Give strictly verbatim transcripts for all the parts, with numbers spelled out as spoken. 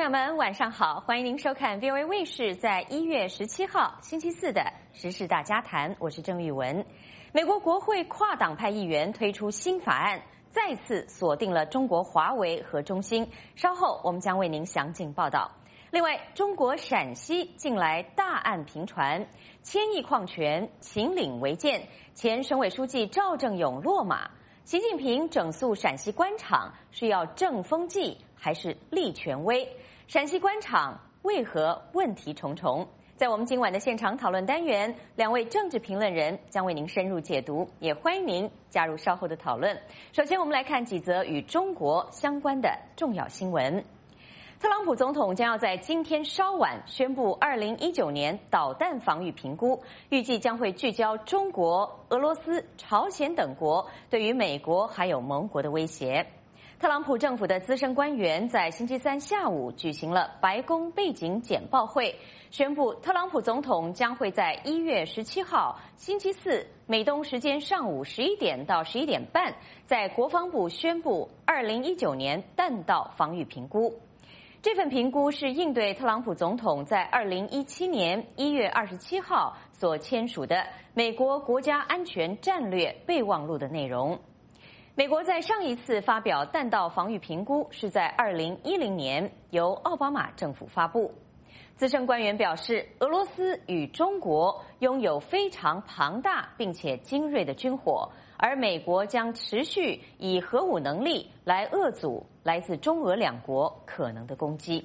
朋友们，晚上好！欢迎您收看 V O A 卫视在一月十七号星期四的《时事大家谈》，我是郑玉文。美国国会跨党派议员推出新法案，再次锁定了中国华为和中兴。稍后我们将为您详尽报道。另外，中国陕西近来大案频传，千亿矿权，秦岭违建，前省委书记赵正永落马。习近平整肃陕西官场是要正风纪还是立权威？陕西官场为何问题重重？在我们今晚的现场讨论单元，两位政治评论人将为您深入解读，也欢迎您加入稍后的讨论。首先，我们来看几则与中国相关的重要新闻。特朗普总统将要在今天稍晚宣布二零一九年导弹防御评估，预计将会聚焦中国、俄罗斯、朝鲜等国对于美国还有盟国的威胁。特朗普政府的资深官员在星期三下午举行了白宫背景简报会，宣布特朗普总统将会在一月十七号星期四美东时间上午十一点到十一点半，在国防部宣布二零一九年弹道防御评估。这份评估是应对特朗普总统在二零一七年一月二十七号所签署的美国国家安全战略备忘录的内容。美国在上一次发表弹道防御评估是在二零一零年，由奥巴马政府发布。资深官员表示，俄罗斯与中国拥有非常庞大并且精锐的军火，而美国将持续以核武能力来遏阻来自中俄两国可能的攻击。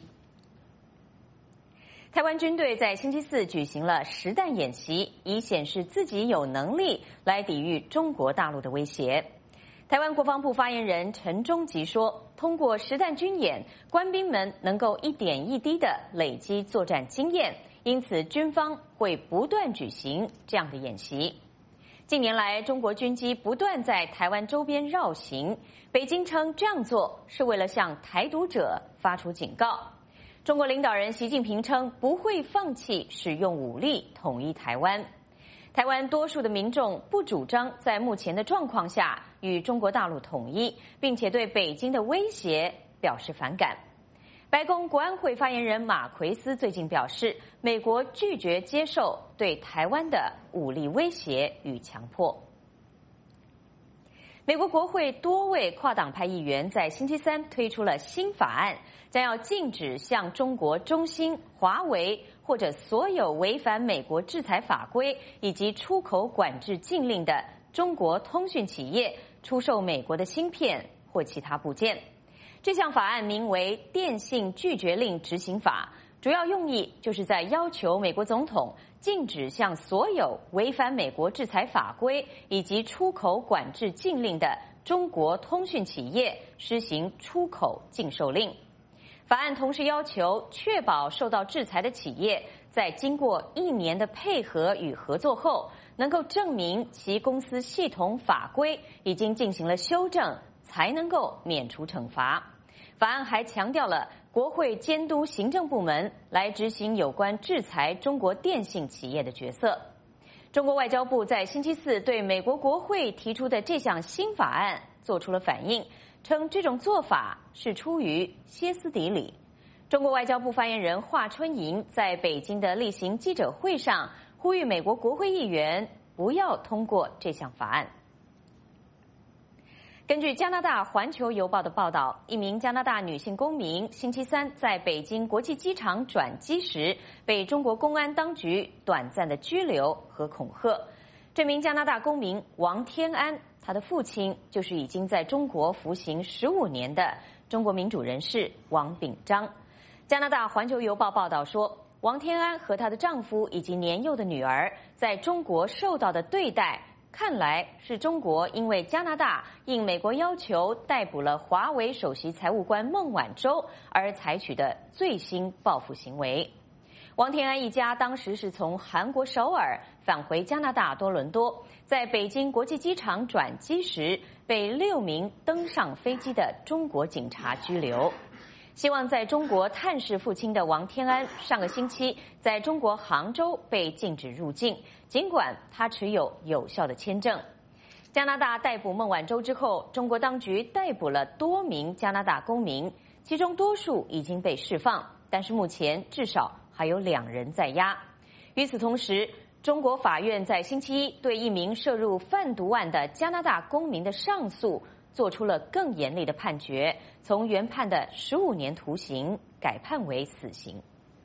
台湾军队在星期四举行了实弹演习，以显示自己有能力来抵御中国大陆的威胁。台湾国防部发言人陈忠吉说，通过实弹军演，官兵们能够一点一滴地累积作战经验，因此军方会不断举行这样的演习。近年来，中国军机不断在台湾周边绕行，北京称这样做是为了向台独者发出警告。中国领导人习近平称不会放弃使用武力统一台湾。台湾多数的民众不主张在目前的状况下与中国大陆统一，并且对北京的威胁表示反感。白宫国安会发言人马奎斯最近表示，美国拒绝接受对台湾的武力威胁与强迫。美国国会多位跨党派议员在星期三推出了新法案，将要禁止向中国中兴、华为或者所有违反美国制裁法规以及出口管制禁令的中国通讯企业出售美国的芯片或其他部件。这项法案名为《电信拒绝令执行法》，主要用意就是在要求美国总统禁止向所有违反美国制裁法规以及出口管制禁令的中国通讯企业施行出口禁售令。法案同时要求确保受到制裁的企业在经过一年的配合与合作后，能够证明其公司系统法规已经进行了修正，才能够免除惩罚。法案还强调了国会监督行政部门来执行有关制裁中国电信企业的角色。中国外交部在星期四对美国国会提出的这项新法案做出了反应，称这种做法是出于歇斯底里。中国外交部发言人华春莹在北京的例行记者会上呼吁美国国会议员不要通过这项法案。根据加拿大《环球邮报》的报道，一名加拿大女性公民星期三在北京国际机场转机时，被中国公安当局短暂的拘留和恐吓。这名加拿大公民王天安，他的父亲就是已经在中国服刑十五年的中国民主人士王炳章。加拿大《环球邮报》报道说，王天安和她的丈夫以及年幼的女儿在中国受到的对待，看来是中国因为加拿大应美国要求逮捕了华为首席财务官孟晚舟而采取的最新报复行为。王天安一家当时是从韩国首尔返回加拿大多伦多，在北京国际机场转机时，被六名登上飞机的中国警察拘留。希望在中国探视父亲的王天安，上个星期在中国杭州被禁止入境，尽管他持有有效的签证。加拿大逮捕孟晚舟之后，中国当局逮捕了多名加拿大公民， 其中多数已经被释放，但是目前至少还有两人在押。与此同时，中国法院在星期一对一名涉入贩毒案的加拿大公民的上诉做出了更严厉的判决，从原判的十五年徒刑改判为死刑。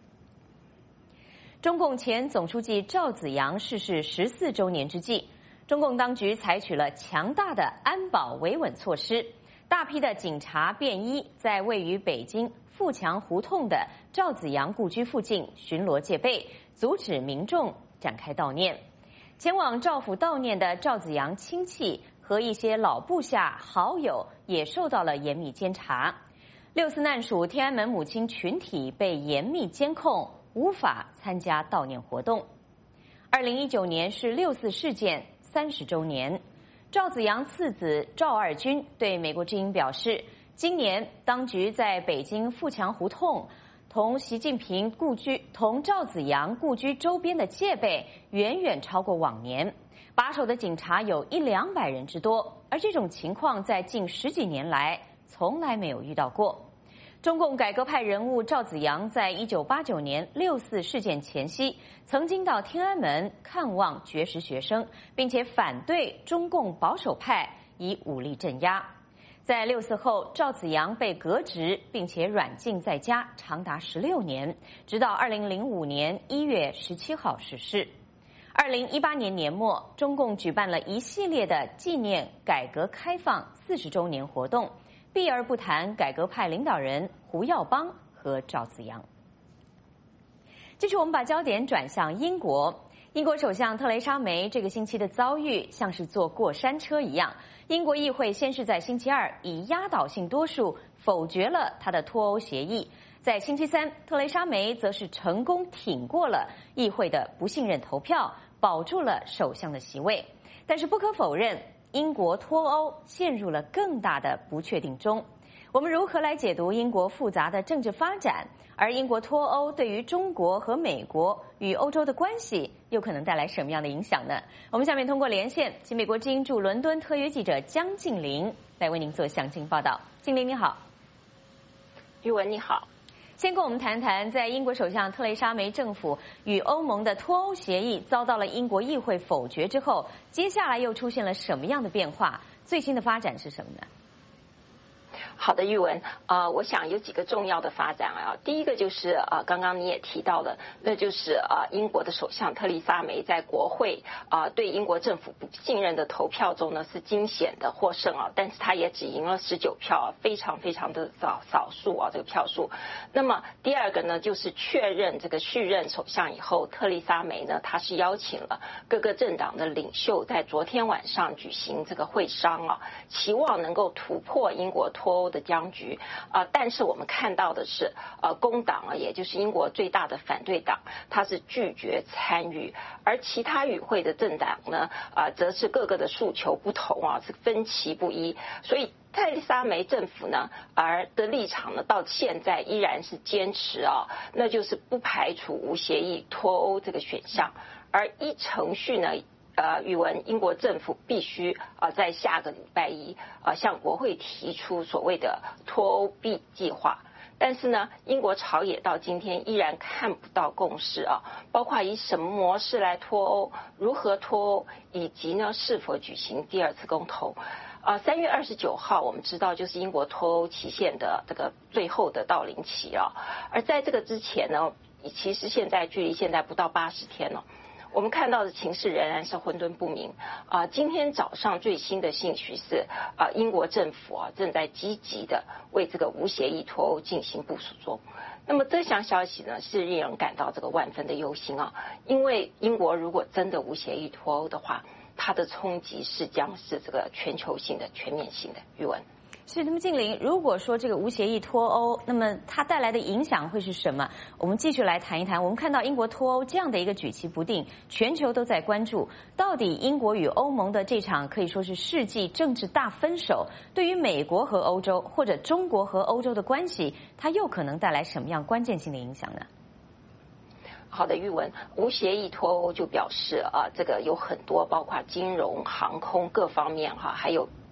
中共前总书记赵紫阳逝世十四周年之际，中共当局采取了强大的安保维稳措施，大批的警察便衣在位于北京富强胡同的赵紫阳故居附近巡逻戒备，阻止民众展开悼念。前往赵府悼念的赵紫阳亲戚和一些老部下好友也受到了严密监察。六四难属天安门母亲群体被严密监控，无法参加悼念活动。二零一九年是六四事件三十周年，赵紫阳次子赵二军对美国之音表示，今年当局在北京富强胡同同习近平故居、同赵紫阳故居周边的戒备远远超过往年，把守的警察有一两百人之多，而这种情况在近十几年来从来没有遇到过。中共改革派人物赵紫阳在一九八九年六四事件前夕，曾经到天安门看望绝食学生，并且反对中共保守派以武力镇压。在六四后，赵紫阳被革职，并且软禁在家长达十六年，直到二零零五年一月十七号逝世。二零一八年年末，中共举办了一系列的纪念改革开放四十周年活动，避而不谈改革派领导人胡耀邦和赵紫阳。接着我们把焦点转向英国，英国首相特蕾莎梅这个星期的遭遇像是坐过山车一样。英国议会先是在星期二以压倒性多数否决了他的脱欧协议，在星期三，特蕾莎梅则是成功挺过了议会的不信任投票，保住了首相的席位。但是不可否认，英国脱欧陷入了更大的不确定中。我们如何来解读英国复杂的政治发展？而英国脱欧对于中国和美国与欧洲的关系又可能带来什么样的影响呢？我们下面通过连线，请美国之音驻伦敦特约记者江静玲来为您做详尽报道。静玲你好。 玉文你好。 先跟我们谈谈，在英国首相特蕾莎梅政府与欧盟的脱欧协议遭到了英国议会否决之后，接下来又出现了什么样的变化？最新的发展是什么呢？ 好的，玉文，呃，我想有几个重要的发展啊。第一个就是呃，刚刚你也提到了，那就是呃，英国的首相特蕾莎梅在国会啊、呃、对英国政府不信任的投票中呢是惊险的获胜啊，但是他也只赢了十九票啊，非常非常的少少数啊这个票数。那么第二个呢，就是确认这个续任首相以后，特蕾莎梅呢，她是邀请了各个政党的领袖在昨天晚上举行这个会商啊，期望能够突破英国脱欧的僵局啊、呃，但是我们看到的是，呃，工党啊，也就是英国最大的反对党，它是拒绝参与，而其他与会的政党呢，啊、呃，则是各个的诉求不同啊，是分歧不一，所以特蕾莎梅政府呢，而的立场呢，到现在依然是坚持啊，那就是不排除无协议脱欧这个选项，而依程序呢。呃，语文英国政府必须啊、呃、在下个礼拜一啊、呃、向国会提出所谓的脱欧 B 计划，但是呢，英国朝野到今天依然看不到共识啊，包括以什么模式来脱欧，如何脱欧，以及呢是否举行第二次公投。啊，三月二十九号，我们知道就是英国脱欧期限的这个最后的到临期啊，而在这个之前呢，其实现在距离现在不到八十天了。我们看到的情势仍然是混沌不明啊！今天早上最新的信息是啊，英国政府啊正在积极的为这个无协议脱欧进行部署中。那么这项消息呢，是令人感到这个万分的忧心啊！因为英国如果真的无协议脱欧的话，它的冲击是将是这个全球性的、全面性的。语文。 是，那么静玲，如果说这个无协议脱欧，那么它带来的影响会是什么？我们继续来谈一谈。我们看到英国脱欧这样的一个举棋不定，全球都在关注，到底英国与欧盟的这场可以说是世纪政治大分手，对于美国和欧洲或者中国和欧洲的关系，它又可能带来什么样关键性的影响呢？ 好的，玉文，无协议脱欧就表示啊，这个有很多包括金融、航空各方面哈，还有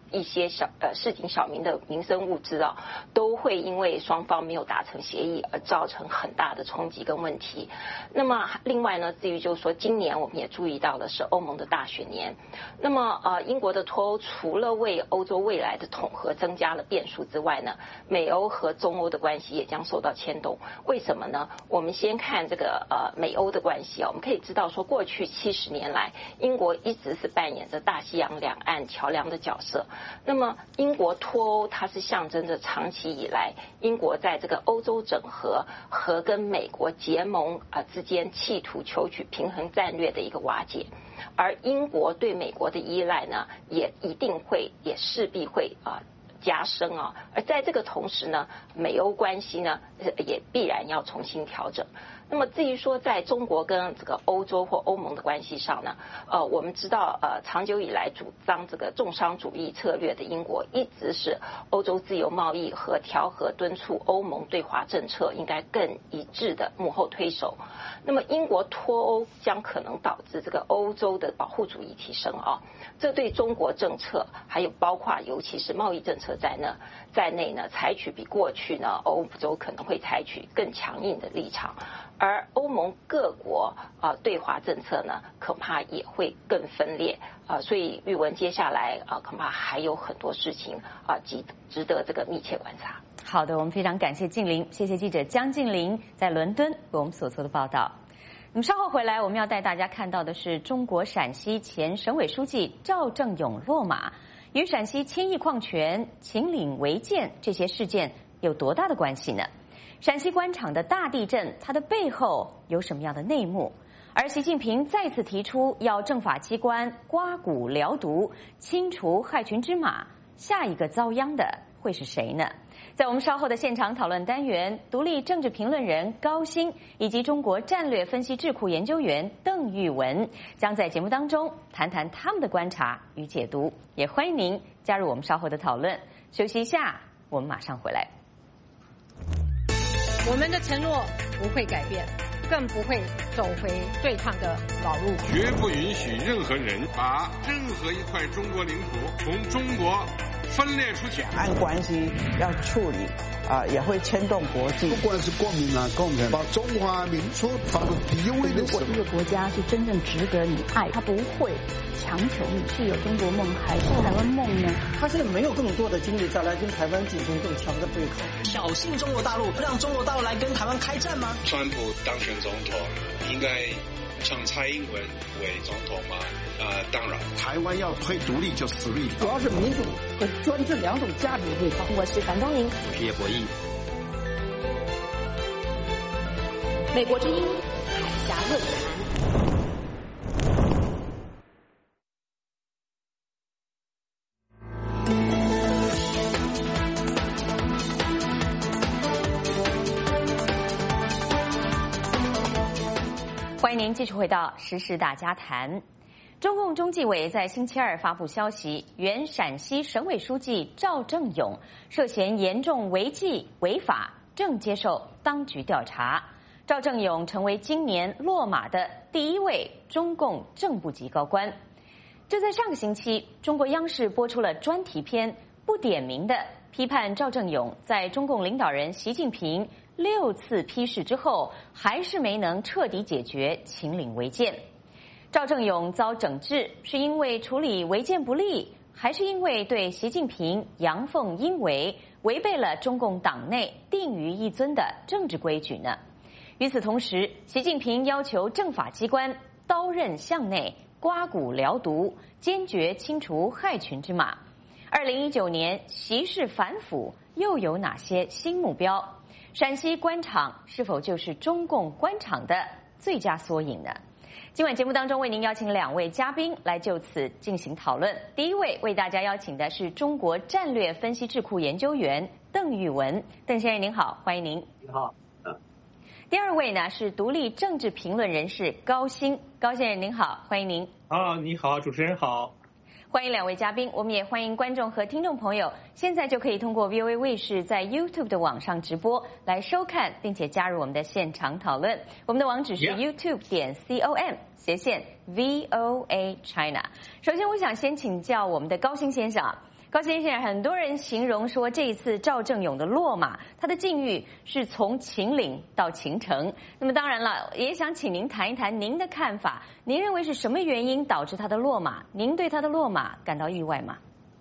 一些小呃市井小民的民生物资啊，都会因为双方没有达成协议而造成很大的冲击跟问题。那么另外呢，至于就是说今年我们也注意到的是欧盟的大选年，那么呃英国的脱欧除了为欧洲未来的统合增加了变数之外呢，美欧和中欧的关系也将受到牵动。为什么呢？我们先看这个呃美欧的关系啊，我们可以知道说过去七十年来，英国一直是扮演着大西洋两岸桥梁的角色。那么英国脱欧，它是象征着长期以来英国在这个欧洲整合和跟美国结盟啊、呃、之间企图求取平衡战略的一个瓦解。而英国对美国的依赖呢，也一定会，也势必会啊、呃、加深啊。而在这个同时呢，美欧关系呢也必然要重新调整。那么至于说在中国跟这个欧洲或欧盟的关系上呢，呃，我们知道呃，长久以来主张这个重商主义策略的英国，一直是欧洲自由贸易和调和敦促欧盟对华政策应该更一致的幕后推手。那么英国脱欧将可能导致这个欧洲的保护主义提升啊，这对中国政策还有包括尤其是贸易政策在呢在内呢，采取比过去呢欧洲可能会采取更强硬的立场。而欧盟各国啊、呃、对华政策呢，恐怕也会更分裂啊、呃，所以玉文接下来啊、呃、恐怕还有很多事情啊、呃、值值得这个密切观察。 好的，我们非常感谢静玲，谢谢记者江静玲在伦敦为我们所做的报道。那么稍后回来，我们要带大家看到的是中国陕西前省委书记赵正永落马，与陕西千亿矿权、秦岭违建这些事件有多大的关系呢？陕西官场的大地震，它的背后有什么样的内幕？而习近平再次提出要政法机关刮骨疗毒，清除害群之马，下一个遭殃的会是谁呢？在我们稍后的现场讨论单元，独立政治评论人高鑫以及中国战略分析智库研究员邓玉文将在节目当中谈谈他们的观察与解读，也欢迎您加入我们稍后的讨论。休息一下，我们马上回来。 我们的承诺不会改变，更不会走回对抗的老路。 绝不允许任何人把任何一块中国领土从中国分裂出去。 两岸关系要处理啊、呃，也会牵动国际。 不管是国民啊、共产，把中华民族放在第一位的时候。 如果一个国家是真正值得你爱，他不会强求你是有中国梦还是台湾梦呢？ 他现在没有更多的精力再来跟台湾进行更强的对抗。 挑衅中国大陆，让中国大陆来跟台湾开战吗？ 川普当选总统，应该让蔡英文为总统吗？呃，当然。 台湾要推独立就死立。 主要是民主和专制两种价值对抗。 我是樊东宁， 我是叶博弈。 美国之音海峡论坛。 欢迎您继续回到时事大家谈。中共中纪委在星期二发布消息，原陕西省委书记赵正永涉嫌严重违纪违法，正接受当局调查。赵正永成为今年落马的第一位中共正部级高官。就在上个星期，中国央视播出了专题片，不点名的批判赵正永在中共领导人习近平六次批示之后，还是没能彻底解决秦岭违建。赵正永遭整治，是因为处理违建不力，还是因为对习近平阳奉阴违，违背了中共党内定于一尊的政治规矩呢？与此同时，习近平要求政法机关刀刃向内，刮骨疗毒，坚决清除害群之马。二零一九年习氏反腐又有哪些新目标？陕西官场是否就是中共官场的最佳缩影呢？今晚节目当中为您邀请两位嘉宾来就此进行讨论。第一位为大家邀请的是中国战略分析智库研究员邓玉文，邓先生您好，欢迎您。 你好。 第二位呢是独立政治评论人士高鑫，高先生您好，欢迎您。 啊，你好，主持人好。 欢迎两位嘉宾，我们也欢迎观众和听众朋友，现在就可以通过 V O A 卫视在 YouTube 的网上直播来收看，并且加入我们的现场讨论。我们的网址是 YouTube 点 com 斜线 V O A China。首先，我想先请教我们的高鑫先生啊， 高先生，很多人形容说，这一次赵正永的落马，他的境遇是从秦岭到秦城。那么当然了，也想请您谈一谈您的看法。您认为是什么原因导致他的落马？您对他的落马感到意外吗？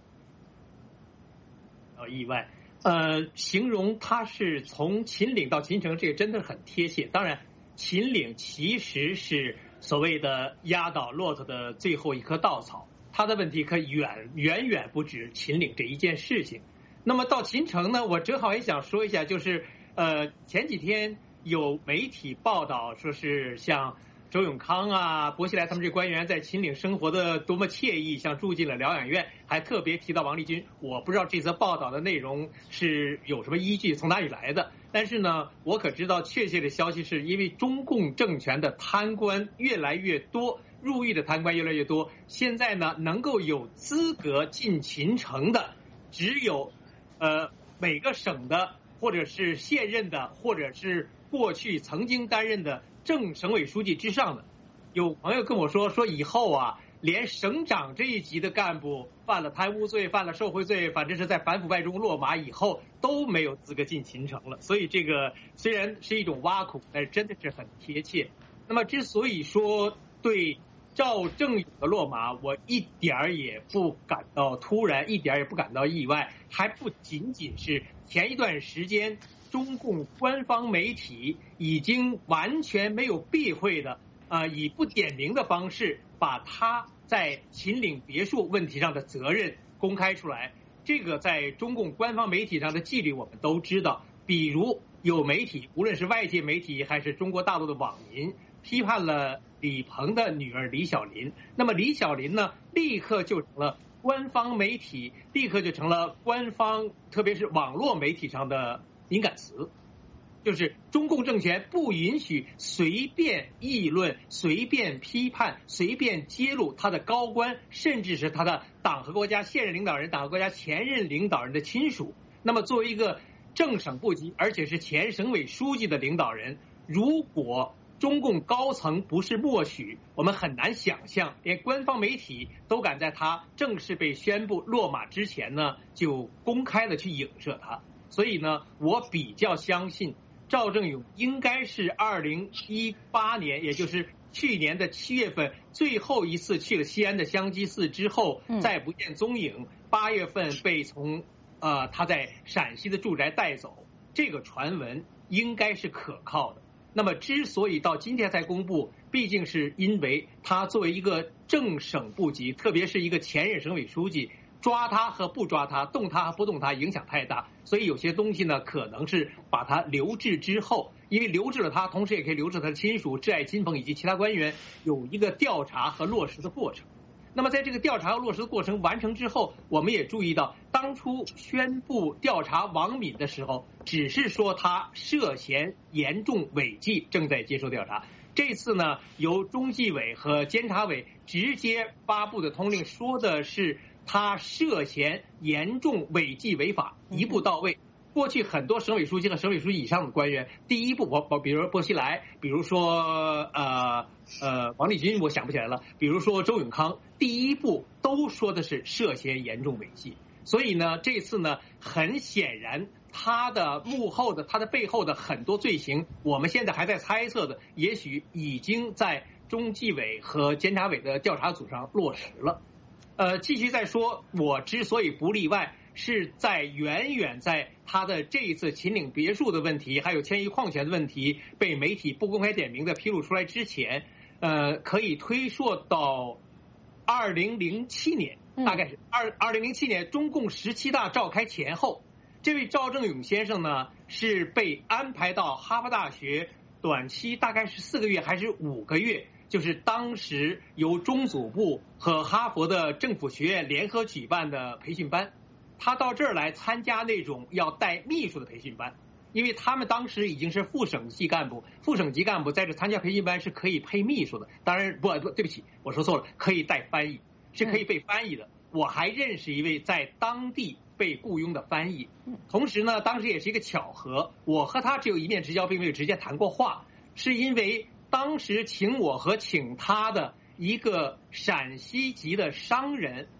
感到意外，呃，形容他是从秦岭到秦城，这个真的很贴切。当然，秦岭其实是所谓的压倒骆驼的最后一棵稻草。他的问题可远远远不止秦岭这一件事情。那么到秦城呢，我正好也想说一下，就是呃前几天有媒体报道说是像周永康啊、薄熙来他们这官员在秦岭生活的多么惬意，像住进了疗养院，还特别提到王立军。我不知道这则报道的内容是有什么依据，从哪里来的。但是呢，我可知道确切的消息是因为中共政权的贪官越来越多。入狱的贪官越来越多，现在呢，能够有资格进秦城的，只有，呃，每个省的，或者是现任的，或者是过去曾经担任的正省委书记之上的。有朋友跟我说，说以后啊，连省长这一级的干部犯了贪污罪、犯了受贿罪，反正是在反腐败中落马以后，都没有资格进秦城了。所以这个虽然是一种挖苦，但是真的是很贴切。那么之所以说对赵正永的落马，我一点儿也不感到突然，一点儿也不感到意外，还不仅仅是前一段时间中共官方媒体已经完全没有避讳的，呃，以不点名的方式把他在秦岭别墅问题上的责任公开出来。这个在中共官方媒体上的纪律我们都知道，比如有媒体，无论是外界媒体还是中国大陆的网民，批判了李鹏的女儿李小琳，那么李小琳呢，立刻就成了官方媒体，立刻就成了官方，特别是网络媒体上的敏感词，就是中共政权不允许随便议论、随便批判、随便揭露他的高官，甚至是他的党和国家现任领导人、党和国家前任领导人的亲属。那么作为一个正省部级，而且是前省委书记的领导人，如果中共高层不是默许，我们很难想象，连官方媒体都敢在他正式被宣布落马之前呢，就公开的去影射他。所以呢，我比较相信赵正永应该是二零一八年，也就是去年的七月份最后一次去了西安的香积寺之后，再不见踪影。八月份被从呃他在陕西的住宅带走，这个传闻应该是可靠的。那么之所以到今天才公布，毕竟是因为他作为一个正省部级，特别是一个前任省委书记，抓他和不抓他，动他和不动他影响太大，所以有些东西呢，可能是把他留置之后，因为留置了他，同时也可以留置他的亲属、挚爱亲朋以及其他官员，有一个调查和落实的过程。那么在这个调查和落实的过程完成之后，我们也注意到，当初宣布调查王敏的时候，只是说他涉嫌严重违纪，正在接受调查。这次呢，由中纪委和监察委直接发布的通令，说的是他涉嫌严重违纪违法，一步到位。过去很多省委书记和省委书记以上的官员，第一步我我比如说薄熙来，比如说呃呃王立军，我想不起来了，比如说周永康，第一步都说的是涉嫌严重违纪。所以呢，这次呢，很显然他的幕后的他的背后的很多罪行，我们现在还在猜测的，也许已经在中纪委和监察委的调查组上落实了。呃，继续再说，我之所以不例外，是在远远在他的这一次秦岭别墅的问题，还有千亿矿权的问题被媒体不公开点名的披露出来之前，呃，可以推溯到二零零七年，大概是二二零零七年中共十七大召开前后，这位赵正永先生呢是被安排到哈佛大学短期大概是四个月还是五个月。就是当时由中组部和哈佛的政府学院联合举办的培训班，他到这儿来参加那种要带秘书的培训班，因为他们当时已经是副省级干部，副省级干部在这参加培训班是可以配秘书的，当然不不对不起，我说错了，可以带翻译，是可以被翻译的。我还认识一位在当地被雇佣的翻译，同时呢，当时也是一个巧合，我和他只有一面之交，并没有直接谈过话，是因为当时请我和请他的一个陕西籍的商人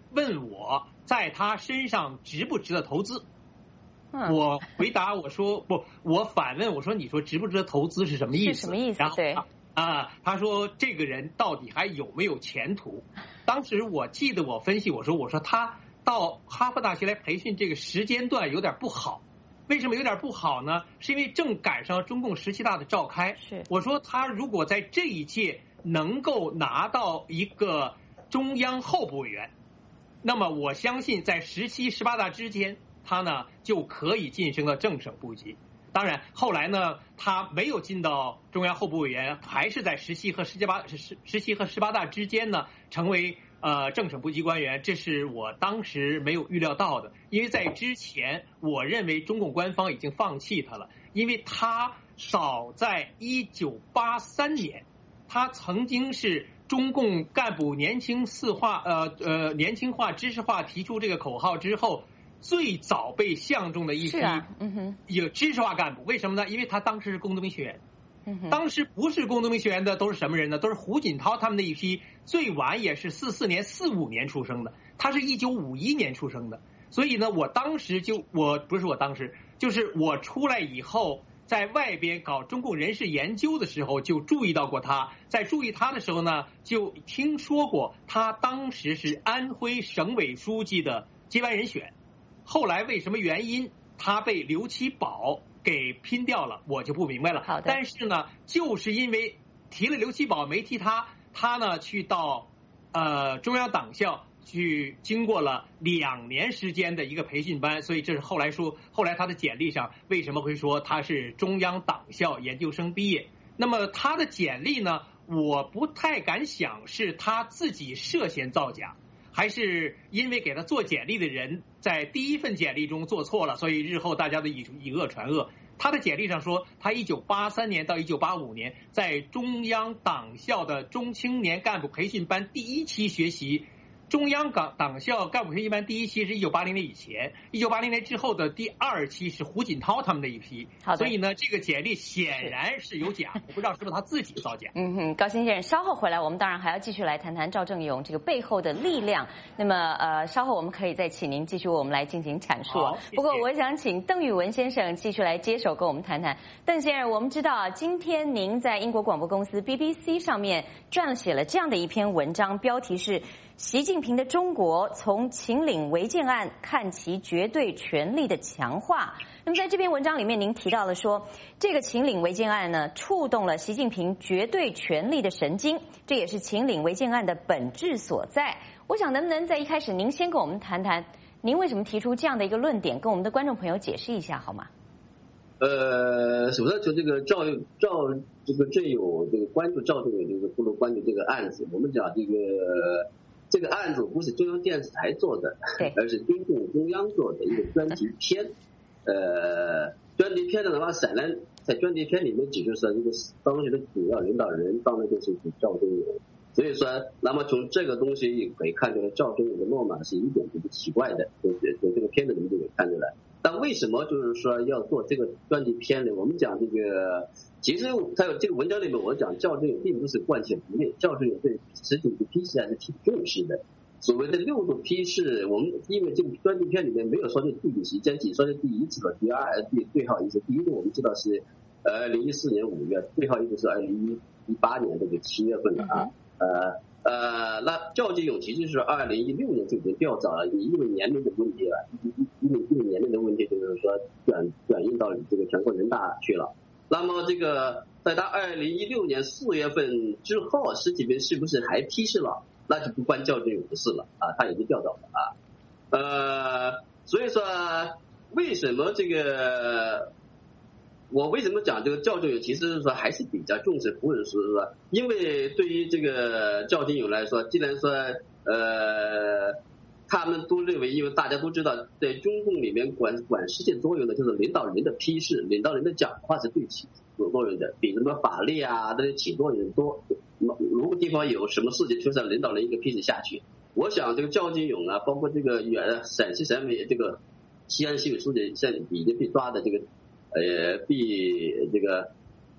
问我在他身上值不值得投资。我回答我说不，我反问我说你说值不值得投资是什么意思？ 是什么意思？对啊，他说这个人到底还有没有前途？当时我记得我分析我说我说他到哈佛大学来培训这个时间段有点不好。为什么有点不好呢？是因为正赶上中共十七大的召开。 是我说他如果在这一届能够拿到一个中央候补委员，那么我相信在十七、十八大之间，他呢就可以晋升到正省部级。当然，后来呢，他没有进到中央候补委员，还是在十七和十八、十十七和十八大之间呢，成为呃正省部级官员。这是我当时没有预料到的，因为在之前，我认为中共官方已经放弃他了，因为他早在一九八三年，他曾经是中共干部年轻四化呃呃年轻化、知识化提出这个口号之后，最早被相中的一批有知识化干部。为什么呢？因为他当时是工农兵学员，当时不是工农兵学员的都是什么人呢？都是胡锦涛他们那一批，最晚也是四四年、四五年出生的，他是一九五一年出生的。所以呢，我当时就我不是我当时，就是我出来以后，在外边搞中共人事研究的时候，就注意到过他。在注意他的时候呢，就听说过他当时是安徽省委书记的接班人选。后来为什么原因他被刘奇葆给拼掉了，我就不明白了。 好的。 但是呢，就是因为提了刘奇葆没提他，他呢去到呃中央党校去经过了两年时间的一个培训班，所以这是后来说，后来他的简历上为什么会说他是中央党校研究生毕业？那么他的简历呢，我不太敢想是他自己涉嫌造假，还是因为给他做简历的人在第一份简历中做错了，所以日后大家都以以讹传讹。他的简历上说，他一九八三年到一九八五年在中央党校的中青年干部培训班第一期学习。中央党党校干部培训班第一期是一九八零年以前，一九八零年之后的第二期是胡锦涛他们那一批。 好的。 所以呢，这个简历显然是有假，我不知道是不是他自己造假。 嗯哼，高先生，稍后回来，我们当然还要继续来谈谈赵正永这个背后的力量。那么呃，稍后我们可以再请您继续为我们来进行阐述。不过我想请邓宇文先生继续来接手跟我们谈谈。邓先生，我们知道啊，今天您在英国广播公司 B B C 上面撰写了这样的一篇文章，标题是习近平的中国从秦岭违建案看其绝对权力的强化。那么在这篇文章里面，您提到了说，这个秦岭违建案呢，触动了习近平绝对权力的神经，这也是秦岭违建案的本质所在。我想能不能在一开始，您先跟我们谈谈，您为什么提出这样的一个论点，跟我们的观众朋友解释一下好吗？ 呃，首先从这个赵赵这个正有这个关注赵正有这个不能关注这个案子，我们讲这个。这个案子不是中央电视台做的，而是中共中央做的一个专题片。呃，专题片的话，显然在专题片里面指出说，这个当时的主要领导人当然就是赵正永。所以说，那么从这个东西也可以看出来，赵正永的落马是一点都不奇怪的，就是从这个片子里面就可以看出来。但为什么就是说要做这个专题片呢？我们讲这个，其实在这个文章里面，我讲赵正永并不是惯性不灭，赵正永对实体的批示还是挺重视的。所谓的六度批示，我们因为这个专题片里面没有说这具体时间，只说是第一次和第二第最后一次。第一个我们知道是呃二零一四年五月，最后一个是二零一八年这个七月份的啊。呃呃，那赵正永其实是二零一六年就已经调找了，因为年龄的问题啊，因为因为年龄的问题，就是说转转移到这个全国人大去了。那么这个在他二零一六年四月份之后，习近平是不是还批示了？那就不关赵正永的事了啊，他已经调找了啊。呃，所以说为什么这个？我为什么讲这个赵正永其实是说还是比较重视，或者是说，因为对于这个赵正永来说，既然说呃，他们都认为，因为大家都知道，在中共里面管管世界作用的就是领导人的批示，领导人的讲话是对起有作用的，比什么法律啊这些起作用多。如果地方有什么事情，就是领导人一个批示下去。我想这个赵正永啊，包括这个原陕西省委这个西安市委书记现在已经被抓的这个。呃，被这个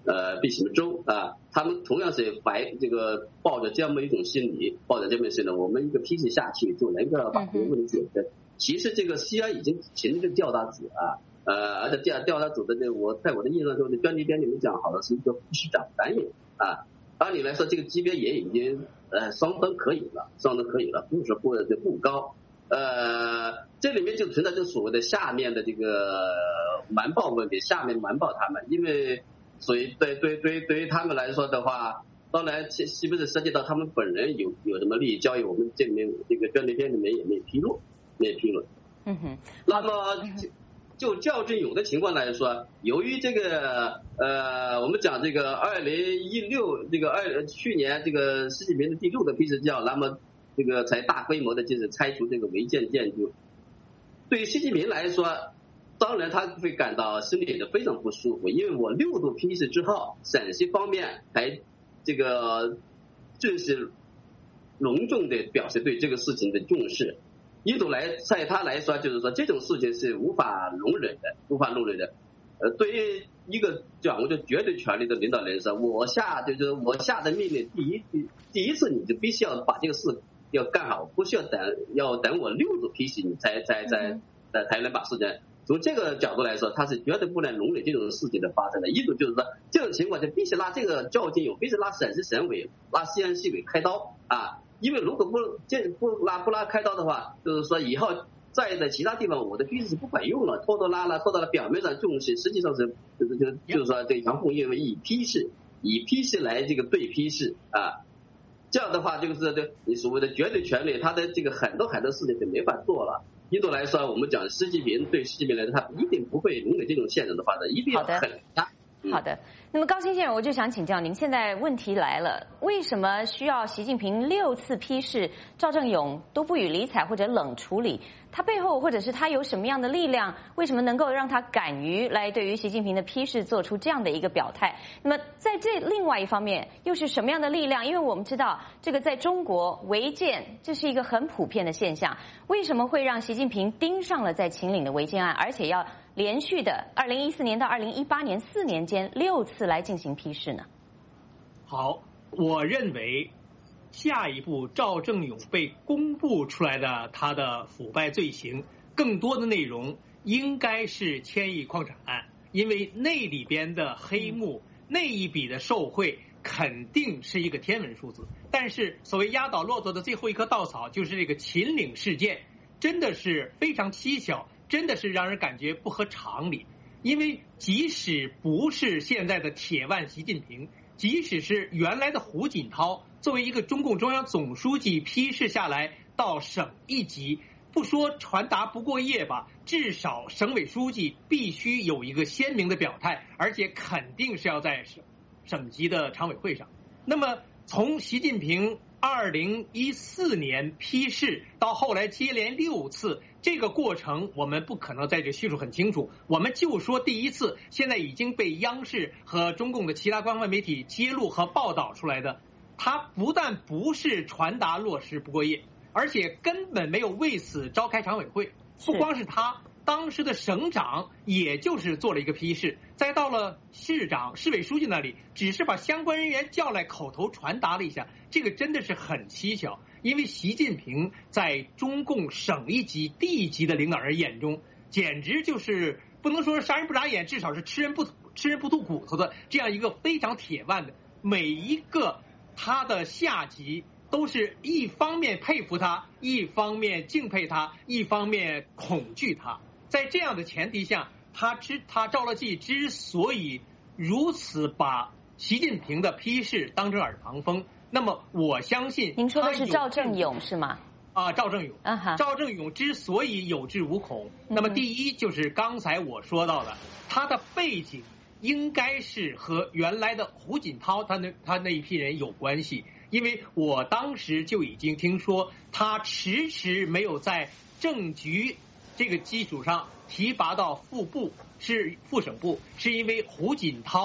呃毕什么洲啊，他们同样是怀这个抱着这么一种心理，抱着这么心理，我们一个批示下去就能够把这个问题解决。其实这个西安已经请这个调查组啊，呃，而且调调查组的这我在我的印象中，这专题编里面讲好的是一个副市长担任啊，按理来说这个级别也已经呃相当可以了，相当可以了，不是不的不高。呃，这里面就存在着所谓的下面的这个瞒报问题，下面瞒报他们，因为所以对对对对于他们来说的话，当然是是不是涉及到他们本人有有什么利益交易，我们这里面这个专题片里面也没披露，没披露。 嗯哼。 那么就赵振勇的情况来说，由于这个呃，我们讲这个二零一六这个二去年这个习近平的第六个批示教，那么这个才大规模的就是拆除这个违建建筑。对于习近平来说，当然他会感到心里的非常不舒服，因为我六度批示之后，陕西方面还这个正式隆重的表示对这个事情的重视。一种来在他来说，就是说这种事情是无法容忍的，无法容忍的。呃，对于一个掌握着绝对权力的领导人说，我下就是我下的命令，第一第一次你就必须要把这个事要干好，不需要等要等我六度批示你才才才才才能把事情。从这个角度来说，他是绝对不能容忍这种事情的发生的。一种就是说，这种情况就必须拉这个赵金勇，必须拉陕西省委、拉西安市委开刀啊！因为如果不这不拉不拉开刀的话，就是说以后在的其他地方我的批示是不管用了，拖拖拉拉拖到了表面上重视，实际上是就是就是就是说这杨凤因为以批示以批示来这个对批示啊，这样的话就是这你所谓的绝对权力，他的这个很多很多事情就没法做了。印度来说，我们讲习近平对习近平来说，他一定不会容忍这种现状的发展，一定要狠他。 好的，那么高新先生，我就想请教您，现在问题来了，为什么需要习近平六次批示赵正勇都不予理睬或者冷处理？他背后或者是他有什么样的力量？为什么能够让他敢于来对于习近平的批示做出这样的一个表态？那么在这另外一方面又是什么样的力量？因为我们知道这个在中国违建这是一个很普遍的现象，为什么会让习近平盯上了在秦岭的违建案，而且要连续的二零一四年到二零一八年四年间六次来进行批示呢？ 好，我认为下一步赵正勇被公布出来的他的腐败罪行，更多的内容应该是千亿矿产案，因为那里边的黑幕、嗯、那一笔的受贿肯定是一个天文数字。但是所谓压倒骆驼的最后一棵稻草，就是这个秦岭事件，真的是非常蹊跷，真的是让人感觉不合常理。因为即使不是现在的铁腕习近平，即使是原来的胡锦涛作为一个中共中央总书记批示下来到省一级，不说传达不过夜吧，至少省委书记必须有一个鲜明的表态，而且肯定是要在省省级的常委会上。那么从习近平二零一四年批示到后来接连六次，这个过程我们不可能在这叙述很清楚，我们就说第一次现在已经被央视和中共的其他官方媒体揭露和报道出来的，它不但不是传达落实不过夜，而且根本没有为此召开常委会。不光是他，当时的省长也就是做了一个批示，再到了市长市委书记那里只是把相关人员叫来口头传达了一下，这个真的是很蹊跷。因为习近平在中共省一级地一级的领导人眼中，简直就是不能说是杀人不眨眼，至少是吃人不吃人不吐骨头的这样一个非常铁腕的，每一个他的下级都是一方面佩服他，一方面敬佩他，一方面恐惧他。在这样的前提下，他之他赵乐际之所以如此把习近平的批示当成耳旁风，那么我相信您说的是赵正勇是吗？ 啊，赵正勇， 啊哈， 赵正勇之所以有恃无恐，那么第一就是刚才我说到的，他的背景应该是和原来的胡锦涛他那他那一批人有关系，因为我当时就已经听说他迟迟没有在政局这个基础上提拔到副部是副省部，是因为胡锦涛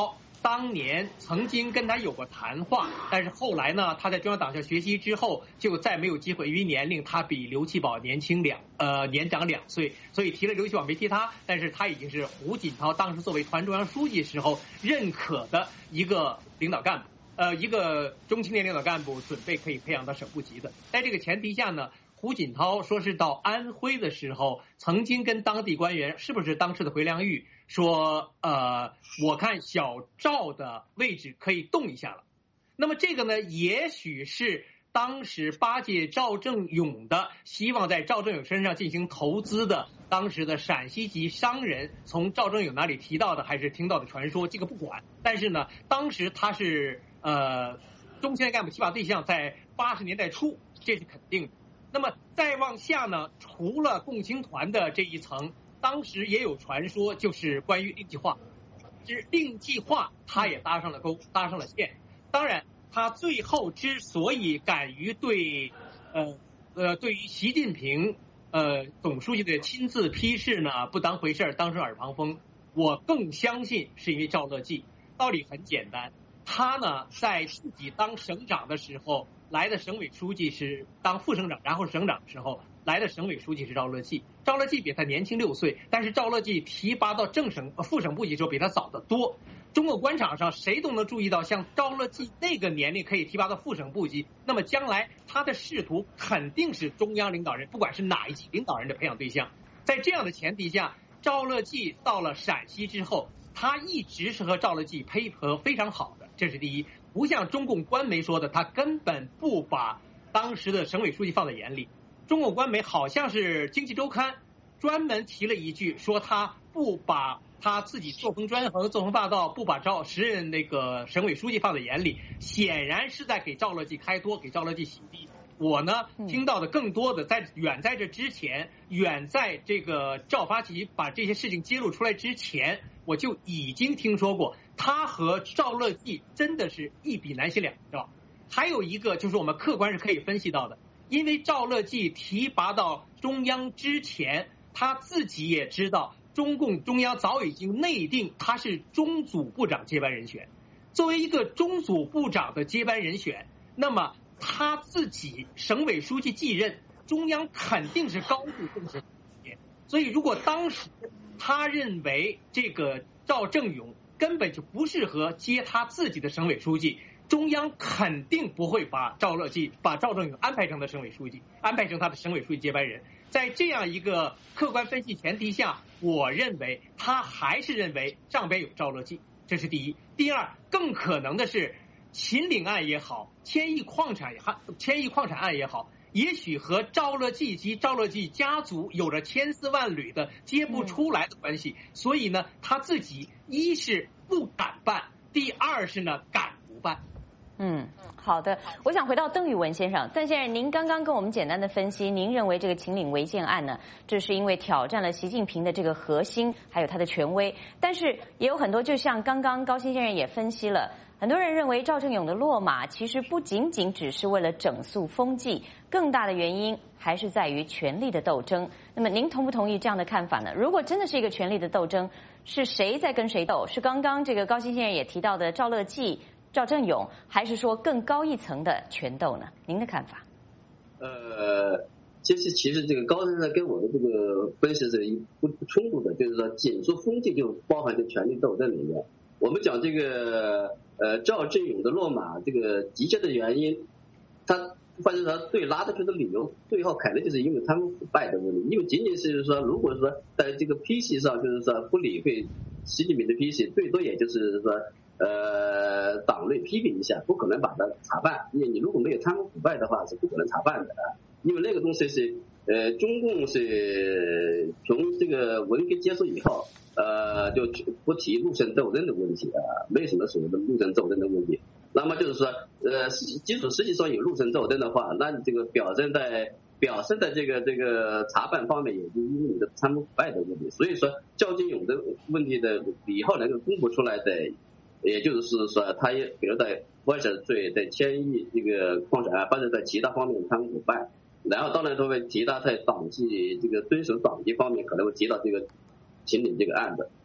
当年曾经跟他有过谈话，但是后来呢，他在中央党校学习之后就再没有机会，因为年龄他比刘奇葆年轻两呃年长两岁，所以提了刘奇葆没提他，但是他已经是胡锦涛当时作为团中央书记时候认可的一个领导干部，呃一个中青年领导干部，准备可以培养到省部级的。在这个前提下呢，胡锦涛说是到安徽的时候，曾经跟当地官员，是不是当时的回良玉说，呃，我看小赵的位置可以动一下了。那么这个呢，也许是当时巴结赵正永的，希望在赵正永身上进行投资的当时的陕西籍商人从赵正永那里提到的，还是听到的传说，这个不管。但是呢，当时他是呃中青年干部提拔对象，在八十年代初，这是肯定的。那么再往下呢，除了共青团的这一层，当时也有传说，就是关于令计划，是令计划他也搭上了钩，搭上了线。当然，他最后之所以敢于对呃呃对于习近平呃总书记的亲自批示呢不当回事儿，当成耳旁风，我更相信是因为赵乐际。道理很简单，他呢在自己当省长的时候来的省委书记是当副省长，然后省长的时候来的省委书记是赵乐际。赵乐际比他年轻六岁，但是赵乐际提拔到正省副省部级的时候比他早得多。中国官场上谁都能注意到，像赵乐际那个年龄可以提拔到副省部级，那么将来他的仕途肯定是中央领导人，不管是哪一级领导人的培养对象。在这样的前提下，赵乐际到了陕西之后，他一直是和赵乐际配合非常好的，这是第一。不像中共官媒说的，他根本不把当时的省委书记放在眼里。中共官媒好像是《经济周刊》专门提了一句，说他不把他自己作风专横、作风霸道，不把赵时任那个省委书记放在眼里，显然是在给赵乐际开脱，给赵乐际洗地。我呢听到的更多的，在远在这之前，远在这个赵发起把这些事情揭露出来之前，我就已经听说过他和赵乐际真的是一笔难写两兆。还有一个就是我们客观是可以分析到的，因为赵乐际提拔到中央之前，他自己也知道中共中央早已经内定他是中组部长接班人选。作为一个中组部长的接班人选，那么他自己省委书记继任，中央肯定是高度重视。所以如果当时他认为这个赵正永根本就不适合接他自己的省委书记，中央肯定不会把赵乐际把赵正永安排成的省委书记，安排成他的省委书记接班人。在这样一个客观分析前提下，我认为他还是认为上边有赵乐际，这是第一。第二，更可能的是秦岭案也好，千亿矿产也好，千亿矿产案也好，也许和赵乐际及赵乐际家族有着千丝万缕的接不出来的关系，嗯、所以呢，他自己一是不敢办，第二是呢敢不办。 嗯，好的，我想回到邓玉文先生，邓先生，您刚刚跟我们简单的分析，您认为这个秦岭违建案呢，这是因为挑战了习近平的这个核心，还有他的权威，但是也有很多，就像刚刚高新先生也分析了。很多人认为赵正永的落马其实不仅仅只是为了整肃风纪，更大的原因还是在于权力的斗争。那么您同不同意这样的看法呢？如果真的是一个权力的斗争，是谁在跟谁斗？是刚刚这个高新先生也提到的赵乐际、赵正永，还是说更高一层的权斗呢？您的看法？ 呃，其实其实这个高先生跟我的这个分析是不不冲突的，就是说紧缩风纪就包含在权力斗争里面。我们讲这个呃赵正永的落马，这个直接的原因，他或者说对拉得出的理由，最后肯定就是因为贪污腐败的问题。因为仅仅是说，如果说在这个批示上，就是说不理会习近平的批示，最多也就是说呃党内批评一下，不可能把它查办。因为你如果没有贪污腐败的话，是不可能查办的啊。因为那个东西是呃中共是从这个文革结束以后。呃，就不提陆生斗争的问题啊，没什么所谓的陆生斗争的问题。那么就是说，呃，即使实际上有陆生斗争的话，那你这个表现在表现在这个这个查办方面，也就因为你的贪污腐败的问题。所以说，赵正永的问题的以后能够公布出来的，也就是说，他也比如在外省罪、在千亿这个矿产案，或者在其他方面贪污腐败，然后当然都会提到在党纪这个遵守党纪方面，可能会提到这个秦岭这个案子。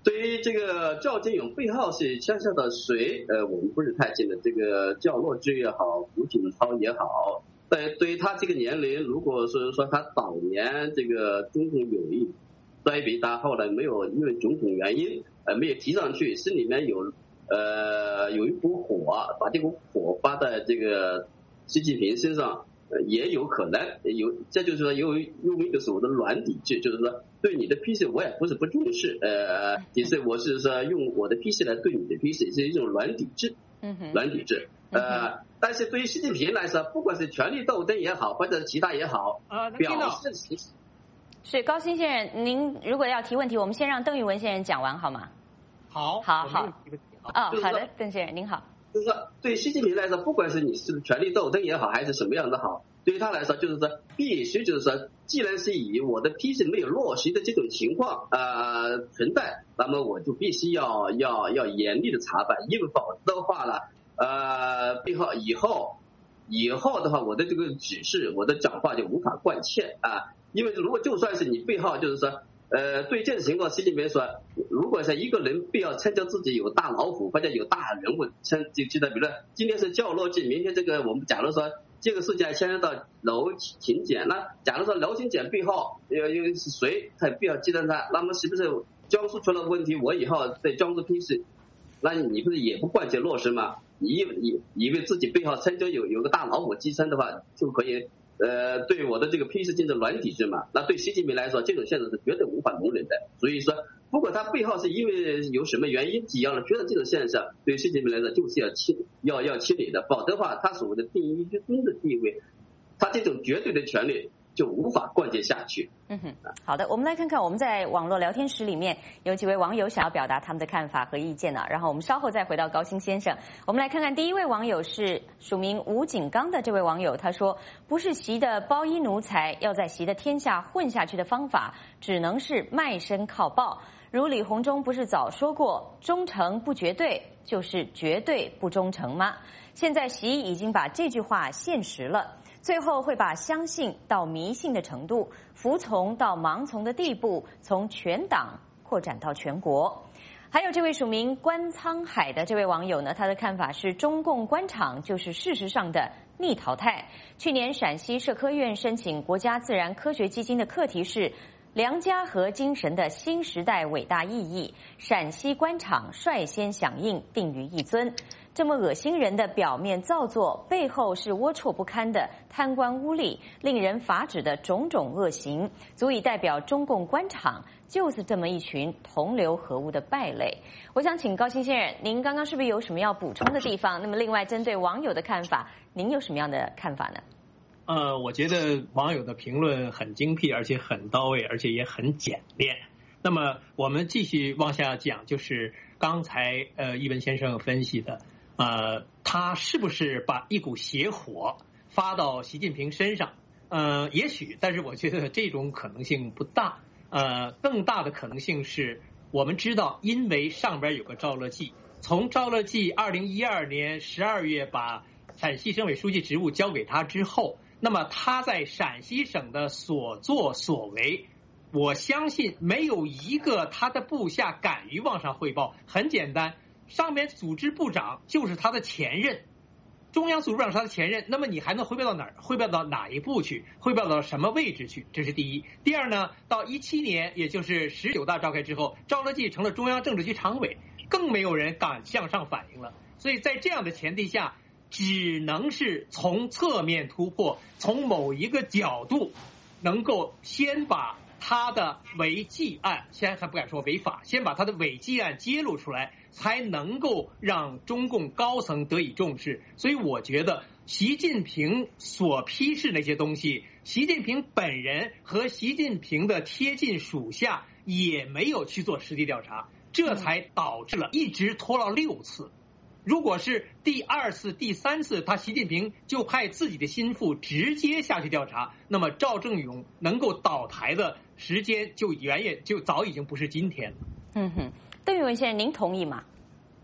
对于这个赵建勇背后是牵涉到谁，呃，我们不是太清楚。这个赵乐之也好，胡锦涛也好，对对于他这个年龄，如果是说他早年这个中共有意栽培他，后来没有因为种种原因呃没有提上去，心里面有呃有一股火，把这股火发在这个习近平身上。也有可能有，这就是说有用一个所谓的软抵制，就是说对你的批示我也不是不重视，呃，其实我是说用我的批示来对你的批示，是一种软抵制， 嗯哼， 软抵制，呃，但是对于习近平来说，不管是权力斗争也好，或者其他也好， 啊， 表示是高鑫先生，您如果要提问题，我们先让邓玉文先生讲完好吗？ 好， 好好，哦，好的，邓先生您好。 就是说，对习近平来说，不管是你是权力斗争也好，还是什么样的好，对于他来说，就是说，必须就是说，既然是以我的批示没有落实的这种情况呃存在，那么我就必须要要要严厉的查办，因为否则的话呢，呃，背后以后以后的话，我的这个指示，我的讲话就无法贯彻啊，因为如果就算是你背后就是说。呃，对这种情况，习近平说，如果是一个人必要称叫自己有大老虎或者有大人物，称就记得，比如说今天是赵乐际，明天这个我们假如说这个事件牵涉到娄勤俭，那假如说娄勤俭背后有有是谁，他必要记得他，那么是不是江苏出了问题，我以后在江苏批示，那你不是也不贯彻落实吗？你以以为自己背后称就有有个大老虎寄生的话，就可以。呃，对我的这个批示进行软抵制嘛，那对习近平来说，这种现象是绝对无法容忍的。所以说，不管他背后是因为有什么原因，只要觉得这种现象对习近平来说就是要清要要清理的，否则的话，他所谓的定一之尊的地位，他这种绝对的权利就无法贯彻下去。 嗯哼，好的，我们来看看我们在网络聊天室里面有几位网友想要表达他们的看法和意见呢，然后我们稍后再回到高鑫先生。我们来看看第一位网友是署名吴景刚的这位网友，他说不是习的包衣奴才，要在习的天下混下去的方法只能是卖身靠报。如李鸿忠不是早说过忠诚不绝对就是绝对不忠诚吗？现在习已经把这句话现实了，最后会把相信到迷信的程度，服从到盲从的地步，从全党扩展到全国。还有这位署名关沧海的这位网友呢，他的看法是中共官场就是事实上的逆淘汰。去年陕西社科院申请国家自然科学基金的课题是梁家河精神的新时代伟大意义，陕西官场率先响应，定于一尊。这么恶心人的表面造作，背后是龌龊不堪的贪官污吏、令人发指的种种恶行，足以代表中共官场就是这么一群同流合污的败类。我想请高鑫先生，您刚刚是不是有什么要补充的地方？那么另外针对网友的看法，您有什么样的看法呢？ 呃，我觉得网友的评论很精辟，而且很到位，而且也很简练。那么我们继续往下讲，就是刚才呃一文先生分析的。呃，他是不是把一股邪火发到习近平身上？呃，也许，但是我觉得这种可能性不大。呃，更大的可能性是我们知道，因为上边有个赵乐际，从赵乐际二零一二年十二月把陕西省委书记职务交给他之后，那么他在陕西省的所作所为，我相信没有一个他的部下敢于往上汇报。很简单。上面组织部长就是他的前任，中央组织部长是他的前任，那么你还能汇报到哪儿？汇报到哪一步去？汇报到什么位置去？这是第一。第二呢，到一七年，也就是十九大召开之后，赵乐际成了中央政治局常委，更没有人敢向上反映了。所以在这样的前提下，只能是从侧面突破，从某一个角度，能够先把他的违纪案，先还不敢说违法，先把他的违纪案揭露出来，才能够让中共高层得以重视。所以我觉得习近平所批示那些东西，习近平本人和习近平的贴近属下也没有去做实地调查，这才导致了一直拖了六次。如果是第二次、第三次，他习近平就派自己的心腹直接下去调查，那么赵正永能够倒台的时间就远远就早已经不是今天了。 嗯哼，邓玉文先生，您同意吗？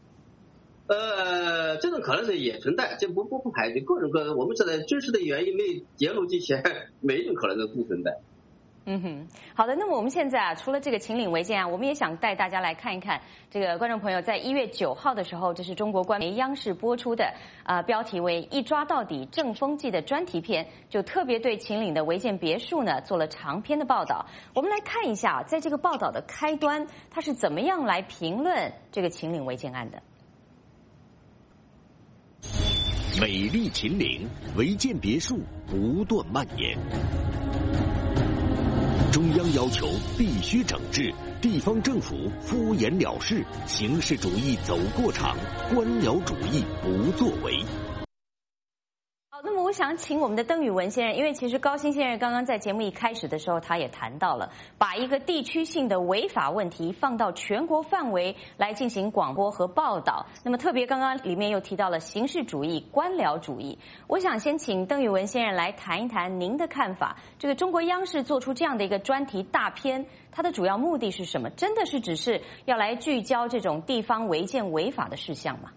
呃，这种可能性也存在，这不不不排除各种各样。我们知道真实的原因没揭露之前，每一种可能都不存在。 嗯哼，好的。那么我们现在啊，除了这个秦岭违建案，我们也想带大家来看一看这个观众朋友在一月九号的时候，这是中国官媒央视播出的啊、呃，标题为“一抓到底正风季”的专题片，就特别对秦岭的违建别墅呢做了长篇的报道。我们来看一下，在这个报道的开端，它是怎么样来评论这个秦岭违建案的。 美丽秦岭，违建别墅不断蔓延。中央要求必须整治，地方政府敷衍了事，形式主义走过场，官僚主义不作为。 好，那么我想请我们的邓宇文先生，因为其实高新先生刚刚在节目一开始的时候，他也谈到了把一个地区性的违法问题放到全国范围来进行广播和报道。那么特别刚刚里面又提到了形式主义、官僚主义。我想先请邓宇文先生来谈一谈您的看法。这个中国央视做出这样的一个专题大片，它的主要目的是什么？真的是只是要来聚焦这种地方违建违法的事项吗？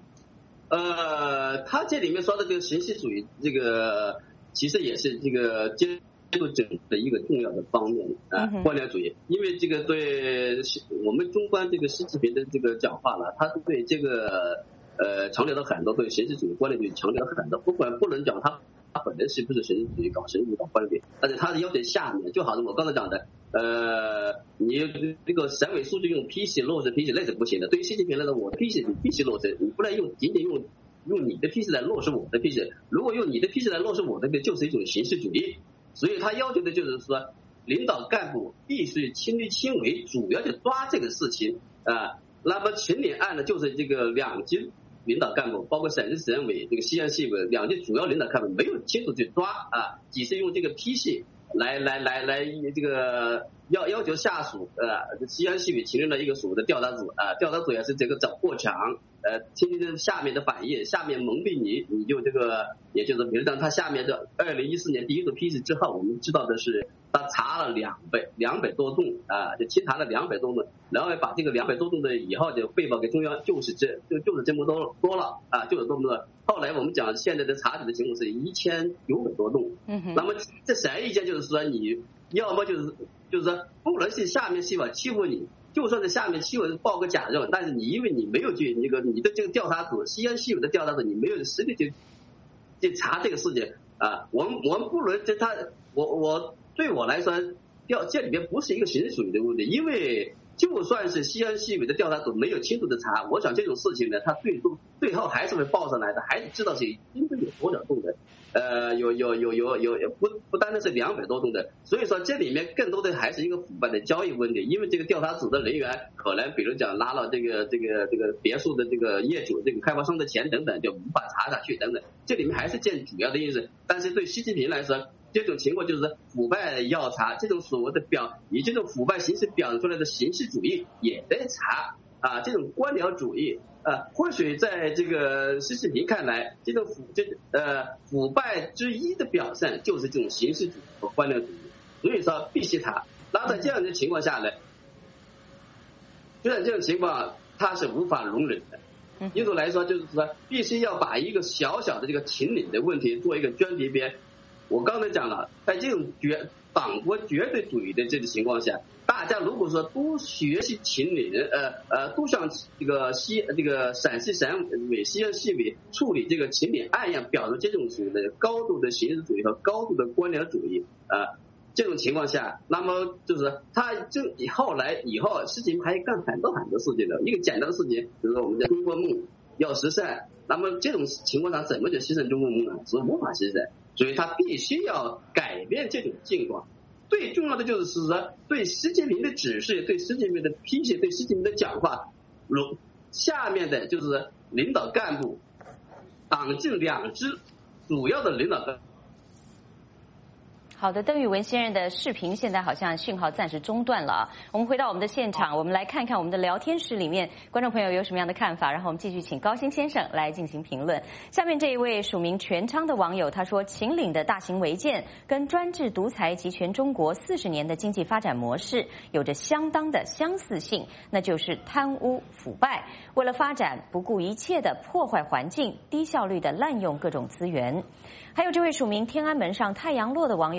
呃，他这里面说的这个形式主义，这个其实也是这个监督整的一个重要的方面啊，官僚主义。因为这个对我们中观这个习近平的这个讲话呢，他对这个呃强调了很多对形式主义、官僚主义强调了很多，不管不能讲他他本人是不是形式主义、搞形式主义、搞官僚主义，但是他的要求下面，就好像我刚才讲的。呃，你这个省委书记用批示落实批示那是不行的。对于习近平来说，我的批示你批示落实，你不能用仅仅用用你的批示来落实我的批示。如果用你的批示来落实我的，就是一种形式主义。所以他要求的就是说，领导干部必须亲力亲为，主要就抓这个事情啊、呃。那么秦岭案呢，就是这个两级领导干部，包括省市省委、这个西安市委两级主要领导干部没有清楚去抓啊，只是用这个批示。来来来来，这个要要求下属呃，西安市委提供了一个所谓的调查组啊，调查组也是这个走过场，呃，听听下面的反应，下面蒙蔽你，你就这个，也就是比如讲他下面的二零一四年第一个批示之后，我们知道的是他查了两百两百多栋啊，就清查了两百多栋，然后把这个两百多栋的以后就汇报给中央，就是这就就是这么多多了啊，就是这么多。后来我们讲现在的查体的情况是一千九百多栋，嗯哼，那么这啥意见就是说你要么就是就是说不能是下面系统欺负你，就算是下面系统报个假证，但是你因为你没有去那个你的这个调查组西安系统的调查组，你没有实力去去查这个事情啊，我们我们不能这他我我对我来说调这里面不是一个形式主义的问题，因为就算是西安市委的调查组没有清楚的查，我想这种事情呢，他最终最后还是会报上来的，还是知道是真正有多少栋的，呃，有有有有有不不单单是两百多栋的，所以说这里面更多的还是一个腐败的交易问题，因为这个调查组的人员可能比如讲拉了这个这个这个别墅的这个业主、这个开发商的钱等等，就无法查下去等等，这里面还是见主要的因素，但是对习近平来说。这种情况就是腐败要查，这种所谓的表以这种腐败形式表现出来的形式主义也得查啊，这种官僚主义啊，或许在这个习近平看来，这种腐这呃腐败之一的表现就是这种形式主义和官僚主义，所以说必须查。那在这样的情况下呢，就在这种情况，它是无法容忍的。因此来说，就是说必须要把一个小小的这个秦岭的问题做一个专题片。我刚才讲了，在这种绝党国绝对主义的这个情况下，大家如果说都学习秦岭，呃呃，都像这个西这个陕西省委、西安市委处理这个秦岭案一样，表示这种所谓的高度的形式主义和高度的官僚主义啊、呃，这种情况下，那么就是他就后来以后事情还干很多很多事情的，一个简单的事情，比如说我们的中国梦要实现，那么这种情况下怎么就实现中国梦呢？是无法实现。所以他必须要改变这种境况，最重要的就是说，对习近平的指示、对习近平的批评、对习近平的讲话，如下面的就是领导干部、党政两支主要的领导干部。 好的，邓宇文先生的视频现在好像讯号暂时中断了啊。我们回到我们的现场，我们来看看我们的聊天室里面观众朋友有什么样的看法，然后我们继续请高新先生来进行评论。下面这一位署名全昌的网友他说，秦岭的大型违建跟专制独裁集权中国四十年的经济发展模式有着相当的相似性，那就是贪污腐败，为了发展不顾一切的破坏环境，低效率的滥用各种资源。还有这位署名天安门上太阳落的网友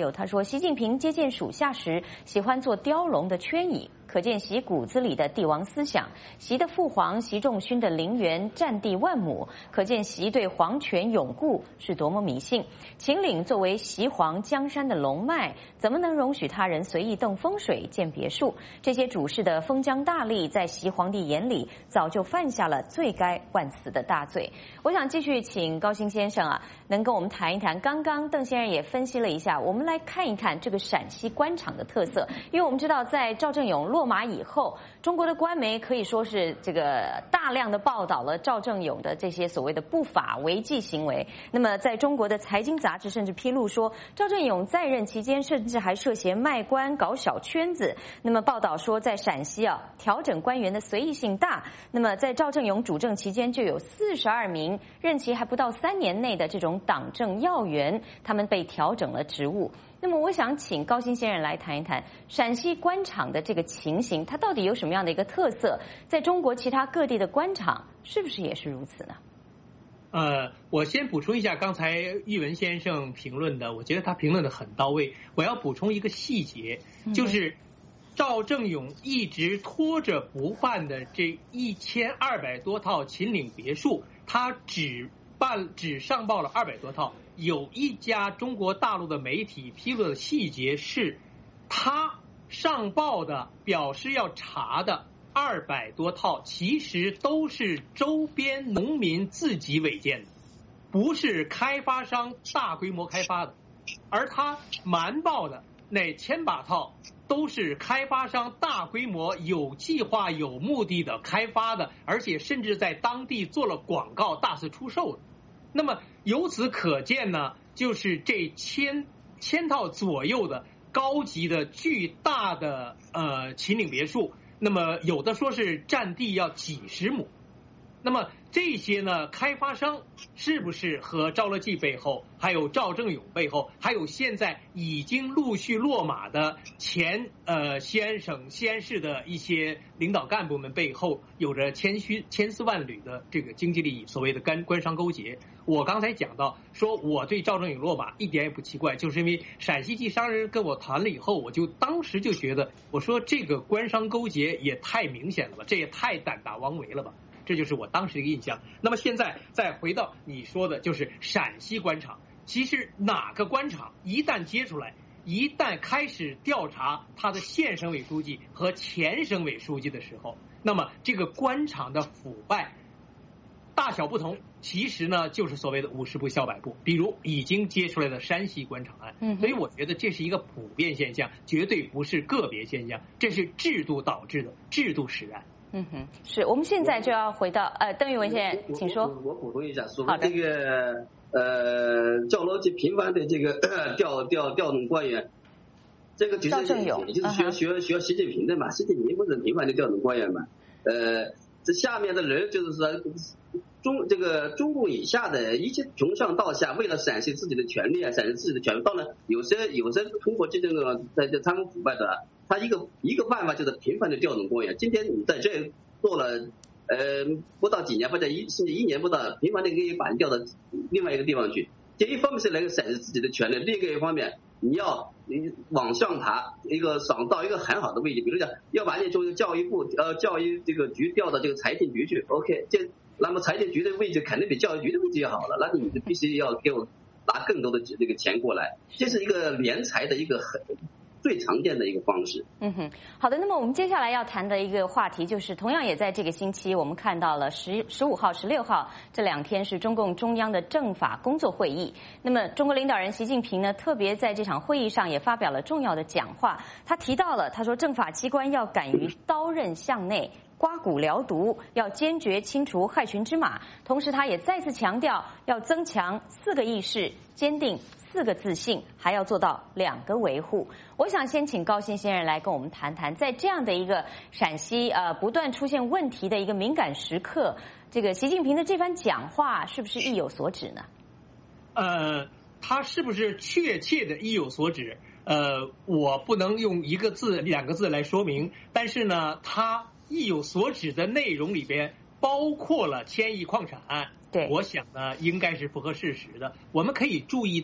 友，他说，习近平接见属下时喜欢做雕龙的圈椅，可见习骨子里的帝王思想。习的父皇习仲勋的陵园占地万亩，可见习对皇权永固是多么迷信。秦岭作为习皇江山的龙脉，怎么能容许他人随意动风水建别墅？这些主事的封疆大吏，在习皇帝眼里早就犯下了罪该万死的大罪。我想继续请高新先生啊，能跟我们谈一谈。刚刚邓先生也分析了一下，我们来看一看这个陕西官场的特色。因为我们知道，在赵正永落马以后，中国的官媒可以说是这个大量的报道了赵正永的这些所谓的不法违纪行为。那么，在中国的财经杂志甚至披露说，赵正永在任期间甚至还涉嫌卖官、搞小圈子。那么报道说，在陕西啊，调整官员的随意性大。那么在赵正永主政期间，就有四十二名任期还不到三年内的这种党政要员，他们被调整了职务。那么我想请高新先生来谈一谈陕西官场的这个情形，它到底有什么样的一个特色？在中国其他各地的官场是不是也是如此呢？ 呃，我先补充一下刚才玉文先生评论的，我觉得他评论的很到位。我要补充一个细节，就是赵正永一直拖着不办的这一千二百多套秦岭别墅，他只办只上报了二百多套。有一家中国大陆的媒体披露的细节是，他上报的表示要查的二百多套，其实都是周边农民自己违建的，不是开发商大规模开发的。而他瞒报的那千把套，都是开发商大规模、有计划、有目的的开发的，而且甚至在当地做了广告、大肆出售的。那么由此可见呢，就是这千千套左右的高级的巨大的呃秦岭别墅，那么有的说是占地要几十亩。那么这些呢，开发商是不是和赵乐际背后，还有赵正永背后，还有现在已经陆续落马的前呃西安省西安市的一些领导干部们背后，有着千须千丝万缕的这个经济利益，所谓的官官商勾结？我刚才讲到说，我对赵正永落马一点也不奇怪，就是因为陕西籍商人跟我谈了以后，我就当时就觉得，我说这个官商勾结也太明显了吧，这也太胆大妄为了吧。这就是我当时的一个印象。那么现在再回到你说的，就是陕西官场，其实哪个官场一旦接出来，一旦开始调查他的县省委书记和前省委书记的时候，那么这个官场的腐败大小不同，其实呢就是所谓的五十步笑百步。比如已经接出来的山西官场案，嗯，所以我觉得这是一个普遍现象，绝对不是个别现象，这是制度导致的，制度使然。 嗯哼，是我们现在就要回到呃，邓玉文先生，请说。 我补充一下，说这个呃，赵乐际频繁的这个调调调动官员，这个就是也就是学学学习近平的嘛，习近平不是频繁的调动官员嘛？呃，这下面的人就是说中这个中共以下的一切从上到下，为了展现自己的权利啊，展现自己的权利，当然有些有些通过这个在这贪污腐败的。他一个一个办法就是频繁的调动官员。今天你在这做了呃不到几年，或者一甚至一年不到，频繁的可以把你调到另外一个地方去。这一方面是来展示自己的权利，另一个方面你要你往上爬，一个上到一个很好的位置，比如讲要把你从教育部呃教育这个局调到这个财政局去 ，OK， 这那么财政局的位置肯定比教育局的位置要好了，那你必须要给我拿更多的这个钱过来，这是一个敛财的一个很。最常见的一个方式。 嗯哼，好的。那么我们接下来要谈的一个话题，就是同样也在这个星期，我们看到了十十五号、十六号这两天是中共中央的政法工作会议。那么中国领导人习近平呢，特别在这场会议上也发表了重要的讲话。他提到了，他说政法机关要敢于刀刃向内。刮骨疗毒，要坚决清除害群之马。同时，他也再次强调，要增强四个意识，坚定四个自信，还要做到两个维护。我想先请高新先生来跟我们谈谈，在这样的一个陕西呃不断出现问题的一个敏感时刻，这个习近平的这番讲话是不是意有所指呢？ 呃，他是不是确切的意有所指？呃，我不能用一个字、两个字来说明，但是呢，他意有所指的内容里边包括了千亿矿产案， 对， 我想呢应该是符合事实的。我们可以注意到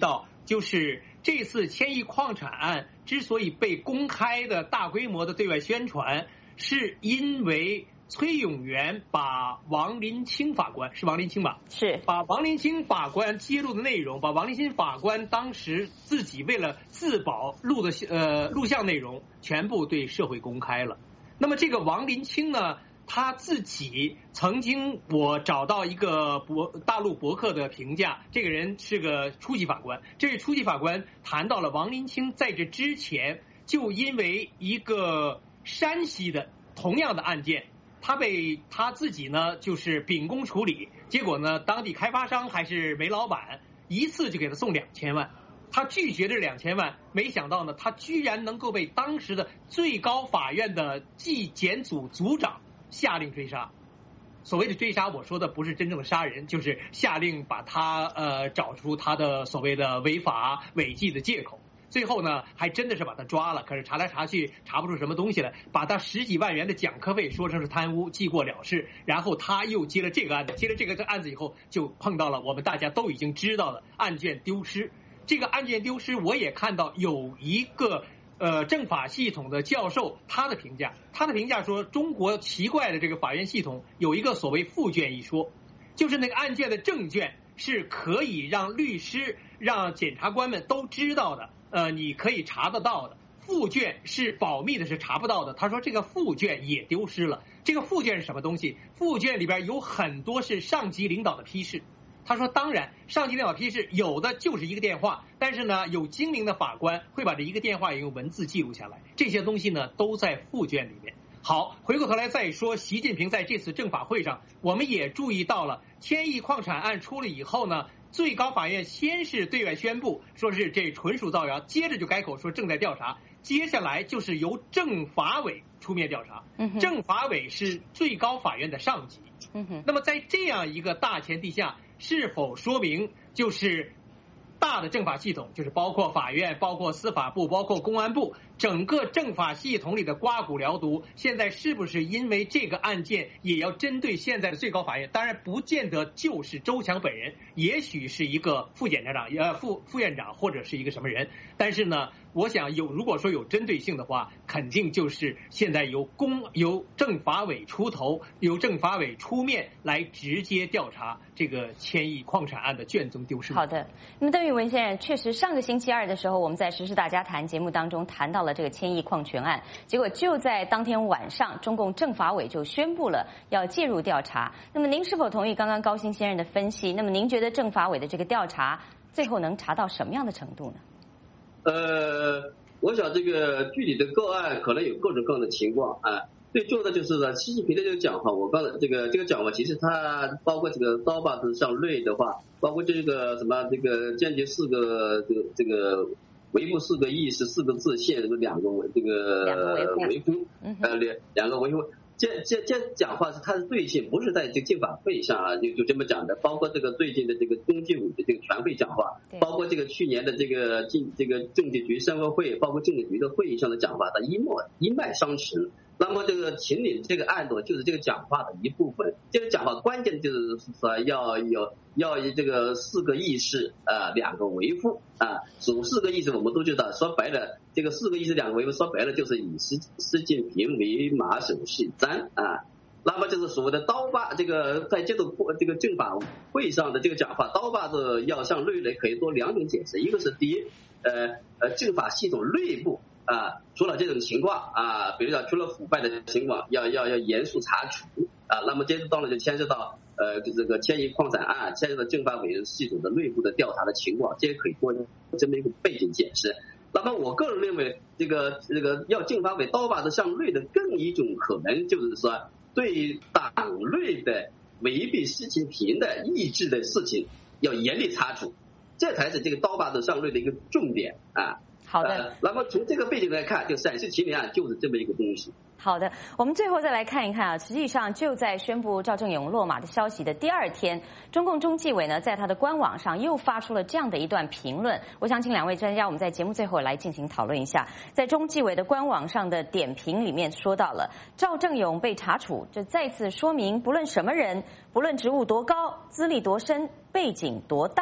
就是这次千亿矿产案之所以被公开的大规模的对外宣传，是因为崔永元把王林清法官，是王林清吧？ 是把王林清法官揭露的内容，把王林清法官当时自己为了自保录的呃录像内容全部对社会公开了。那么这个王林清呢，他自己曾经，我找到一个博大陆博客的评价，这个人是个初级法官。这位初级法官谈到了王林清在这之前就因为一个山西的同样的案件，他被他自己呢就是秉公处理，结果呢当地开发商还是煤老板一次就给他送两千万，他拒绝这两千万，没想到呢他居然能够被当时的最高法院的纪检组组长下令追杀。所谓的追杀，我说的不是真正的杀人，就是下令把他呃找出他的所谓的违法违纪的借口。最后呢，还真的是把他抓了，可是查来查去查不出什么东西来，把他十几万元的讲课费说成是贪污，记过了事。然后他又接了这个案子，接了这个案子以后，就碰到了我们大家都已经知道的案卷丢失。这个案件丢失，我也看到有一个呃政法系统的教授他的评价，他的评价说，中国奇怪的这个法院系统有一个所谓附卷一说，就是那个案件的正卷是可以让律师、让检察官们都知道的。呃，你可以查得到的，附卷是保密的，是查不到的。他说这个附卷也丢失了。这个附卷是什么东西？附卷里边有很多是上级领导的批示。他说，当然，上级领导批示有的就是一个电话，但是呢，有精明的法官会把这一个电话也用文字记录下来。这些东西呢，都在附卷里面。好，回过头来再说，习近平在这次政法会上，我们也注意到了，千亿矿产案出了以后呢，最高法院先是对外宣布说是这纯属造谣，接着就改口说正在调查，接下来就是由政法委出面调查。嗯、政法委是最高法院的上级。嗯、那么在这样一个大前提下，是否说明就是大的政法系统，就是包括法院、包括司法部、包括公安部，整个政法系统里的刮骨疗毒，现在是不是因为这个案件也要针对现在的最高法院？当然不见得就是周强本人，也许是一个副检察长、呃副副院长或者是一个什么人。但是呢，我想有如果说有针对性的话，肯定就是现在由公由政法委出头，由政法委出面来直接调查这个千亿矿产案的卷宗丢失。 好的，那么邓玉文先生，确实上个星期二的时候，我们在时事大家谈节目当中谈到了这个千亿矿权案，结果就在当天晚上，中共政法委就宣布了要介入调查。那么您是否同意刚刚高鑫先生的分析？那么您觉得政法委的这个调查最后能查到什么样的程度呢？ 呃，我想这个具体的个案可能有各种各样的情况啊。最重要的就是呢，习近平的这个讲话，我刚才这个这个讲话，其实他包括这个刀把子上锐的话，包括这个什么这个坚决四个这个这个维护四个意识四个自信两个这个维护呃两两个维护。这这这讲话是他的对性，不是在这个政法会上啊，就就这么讲的。包括这个最近的这个中纪委的这个全会讲话，包括这个去年的这个政这个政治局三个会，包括政治局的会议上的讲话，它一脉一脉相承。那么这个秦岭这个案子就是这个讲话的一部分。这个讲话关键就是说要有要这个四个意识啊、呃，两个维护啊。属四个意识我们都知道，说白了，这个四个意识两个维护，说白了就是以习习近平为马首是瞻啊。那么就是所谓的刀把，这个在这个这个政法会上的这个讲话，刀把子要向内内可以多两种解释，一个是第一，呃呃政法系统内部。啊，除了这种情况啊，比如说除了腐败的情况，要要要严肃查处啊。那么接着到了就牵涉到呃这个千亿矿产案，牵涉到政法委系统的内部的调查的情况，这些可以做这么一个背景解释。那么我个人认为，这个这个要政法委刀把子向内的更一种可能，就是说对党内的违背习近平的意志的事情要严厉查处，这才是这个刀把子向内的一个重点啊。 好的、 呃，那么从这个背景来看，就陕西秦岭案就是这么一个东西。 好的，我们最后再来看一看啊，实际上就在宣布赵正永落马的消息的第二天，中共中纪委呢在他的官网上又发出了这样的一段评论。我想请两位专家，我们在节目最后来进行讨论一下。在中纪委的官网上的点评里面说到了，赵正永被查处，这再次说明不论什么人，不论职务多高、资历多深、背景多大，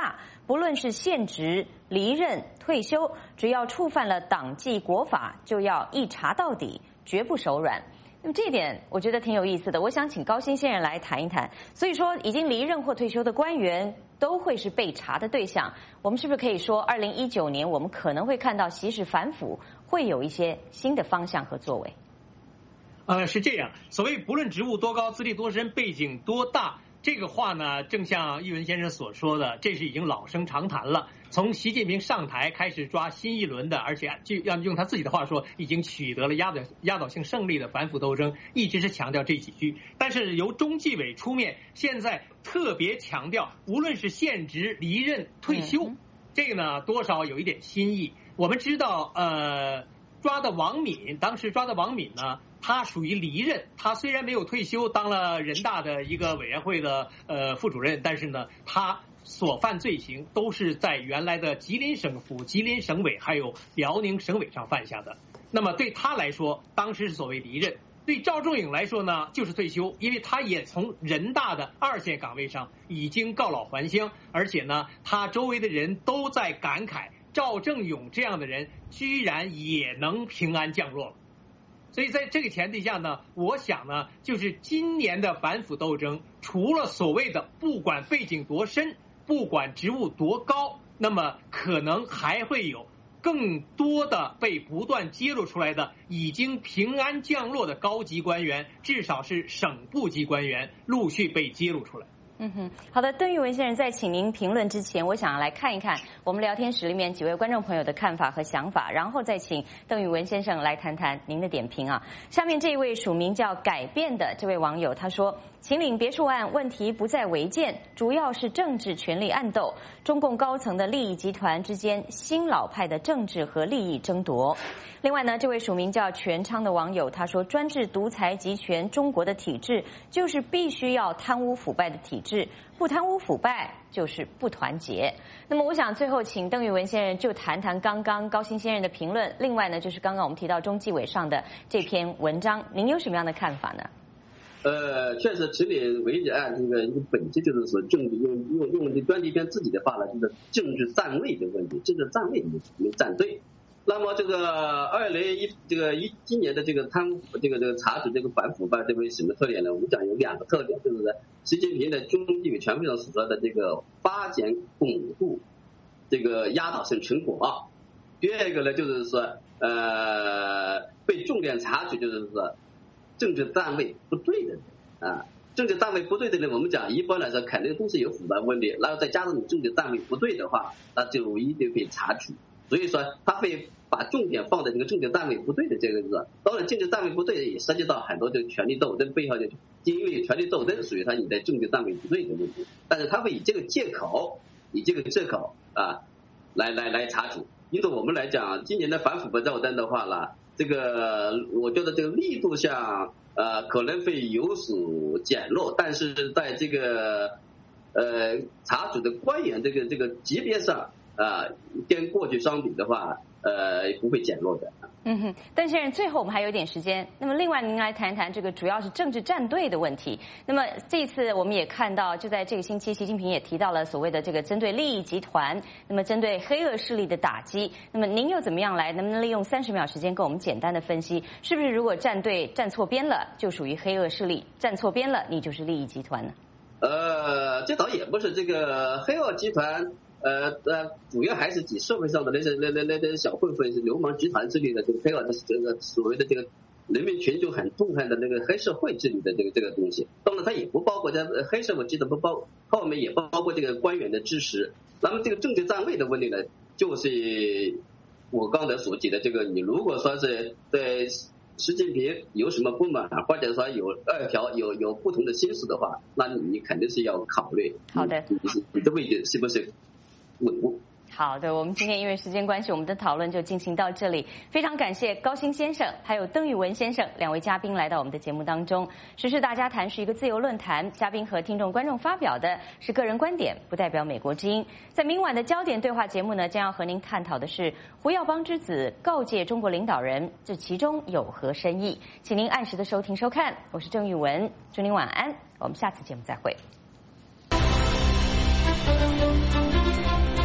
不论是现职、离任、退休，只要触犯了党纪国法，就要一查到底，绝不手软。那么这一点我觉得挺有意思的，我想请高薪先生来谈一谈。所以说，已经离任或退休的官员都会是被查的对象。我们是不是可以说，二零一九年我们可能会看到习氏反腐会有一些新的方向和作为？ 呃，是这样。所谓不论职务多高、资历多深、背景多大，这个话呢，正像玉文先生所说的，这是已经老生常谈了。从习近平上台开始抓新一轮的，而且就要用他自己的话说，已经取得了压倒压倒性胜利的反腐斗争，一直是强调这几句。但是由中纪委出面，现在特别强调，无论是现职、离任、退休，嗯、这个呢多少有一点新意。我们知道，呃，抓的王敏，当时抓的王敏呢，他属于离任，他虽然没有退休，当了人大的一个委员会的呃副主任，但是呢，他所犯罪行都是在原来的吉林省府、吉林省委还有辽宁省委上犯下的。那么对他来说，当时是所谓离任；对赵正永来说呢，就是退休，因为他也从人大的二线岗位上已经告老还乡，而且呢，他周围的人都在感慨，赵正永这样的人居然也能平安降落了。所以在这个前提下呢，我想呢，就是今年的反腐斗争，除了所谓的不管背景多深，不管职务多高，那么可能还会有更多的被不断揭露出来的已经平安降落的高级官员，至少是省部级官员陆续被揭露出来。 嗯哼，好的，邓玉文先生，在请您评论之前，我想来看一看我们聊天室里面几位观众朋友的看法和想法，然后再请邓玉文先生来谈谈您的点评啊。下面这一位署名叫改变的这位网友他说，秦岭别墅案问题不在违建，主要是政治权力暗斗，中共高层的利益集团之间新老派的政治和利益争夺。另外呢，这位署名叫全昌的网友他说，专制独裁集权中国的体制就是必须要贪污腐败的体制，不贪污腐败就是不团结。那么我想最后请邓玉文先生就谈谈刚刚高薪先生的评论，另外呢就是刚刚我们提到中纪委上的这篇文章，您有什么样的看法呢？ 呃，确实，秦岭违建案这个一个本质就是说政治用用用端地边自己的话呢，就是政治站位的问题，政治站位没没站对。那么这个二零一这个一今年的这个贪污这个这个查处这个反腐败这为什么特点呢？我们讲有两个特点，就是习近平的中纪委全会上所说的这个发展巩固这个压倒性成果。第二个呢，就是说呃被重点查处，就是说政治站位不对的人啊，政治站位不对的人，我们讲一般来说肯定都是有腐败问题，然后再加上你政治站位不对的话，那就一定被查处。所以说他会把重点放在这个政治站位不对的这个字。当然政治站位不对也涉及到很多这个权力斗争背后的，因为权力斗争属于他你的政治站位不对的问题，但是他会以这个借口以这个借口啊来来来查处。因此我们来讲今年的反腐败斗争的话呢，这个我觉得这个力度上呃可能会有所减弱，但是在这个呃查处的官员这个这个级别上啊，跟过去相比的话，呃，不会减弱的。 嗯哼，邓先生，最后我们还有一点时间，那么另外您来谈一谈这个主要是政治站队的问题。那么这一次我们也看到，就在这个星期，习近平也提到了所谓的这个针对利益集团，那么针对黑恶势力的打击。那么您又怎么样来？能不能利用三十秒时间跟我们简单的分析，是不是如果站队站错边了，就属于黑恶势力；站错边了，你就是利益集团呢？ 呃，这倒也不是，这个黑恶集团。呃呃，主要还是指社会上的那些那那那那小混混、流氓集团之类的，这个黑恶的这个所谓的这个人民群众很痛恨的那个黑社会治理的这个这个东西。当然，它也不包括在黑社会集团不包，后面也不包括这个官员的支持。那么这个政治站位的问题呢，就是我刚才所举的这个，你如果说是对习近平有什么不满，或者说有二条有有不同的心思的话，那你你肯定是要考虑。 好的， 你你的位置是不是稳固？ 好的，我们今天因为时间关系，我们的讨论就进行到这里。非常感谢高薪先生还有邓玉文先生两位嘉宾来到我们的节目当中。时事大家谈是一个自由论坛，嘉宾和听众观众发表的是个人观点，不代表美国之音。在明晚的焦点对话节目呢，将要和您探讨的是胡耀邦之子告诫中国领导人，这其中有何深意？请您按时的收听收看，我是郑玉文，祝您晚安，我们下次节目再会。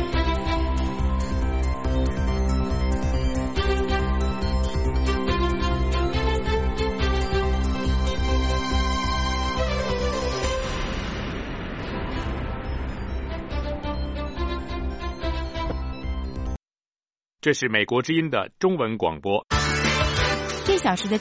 这是美国之音的中文广播。 这小时的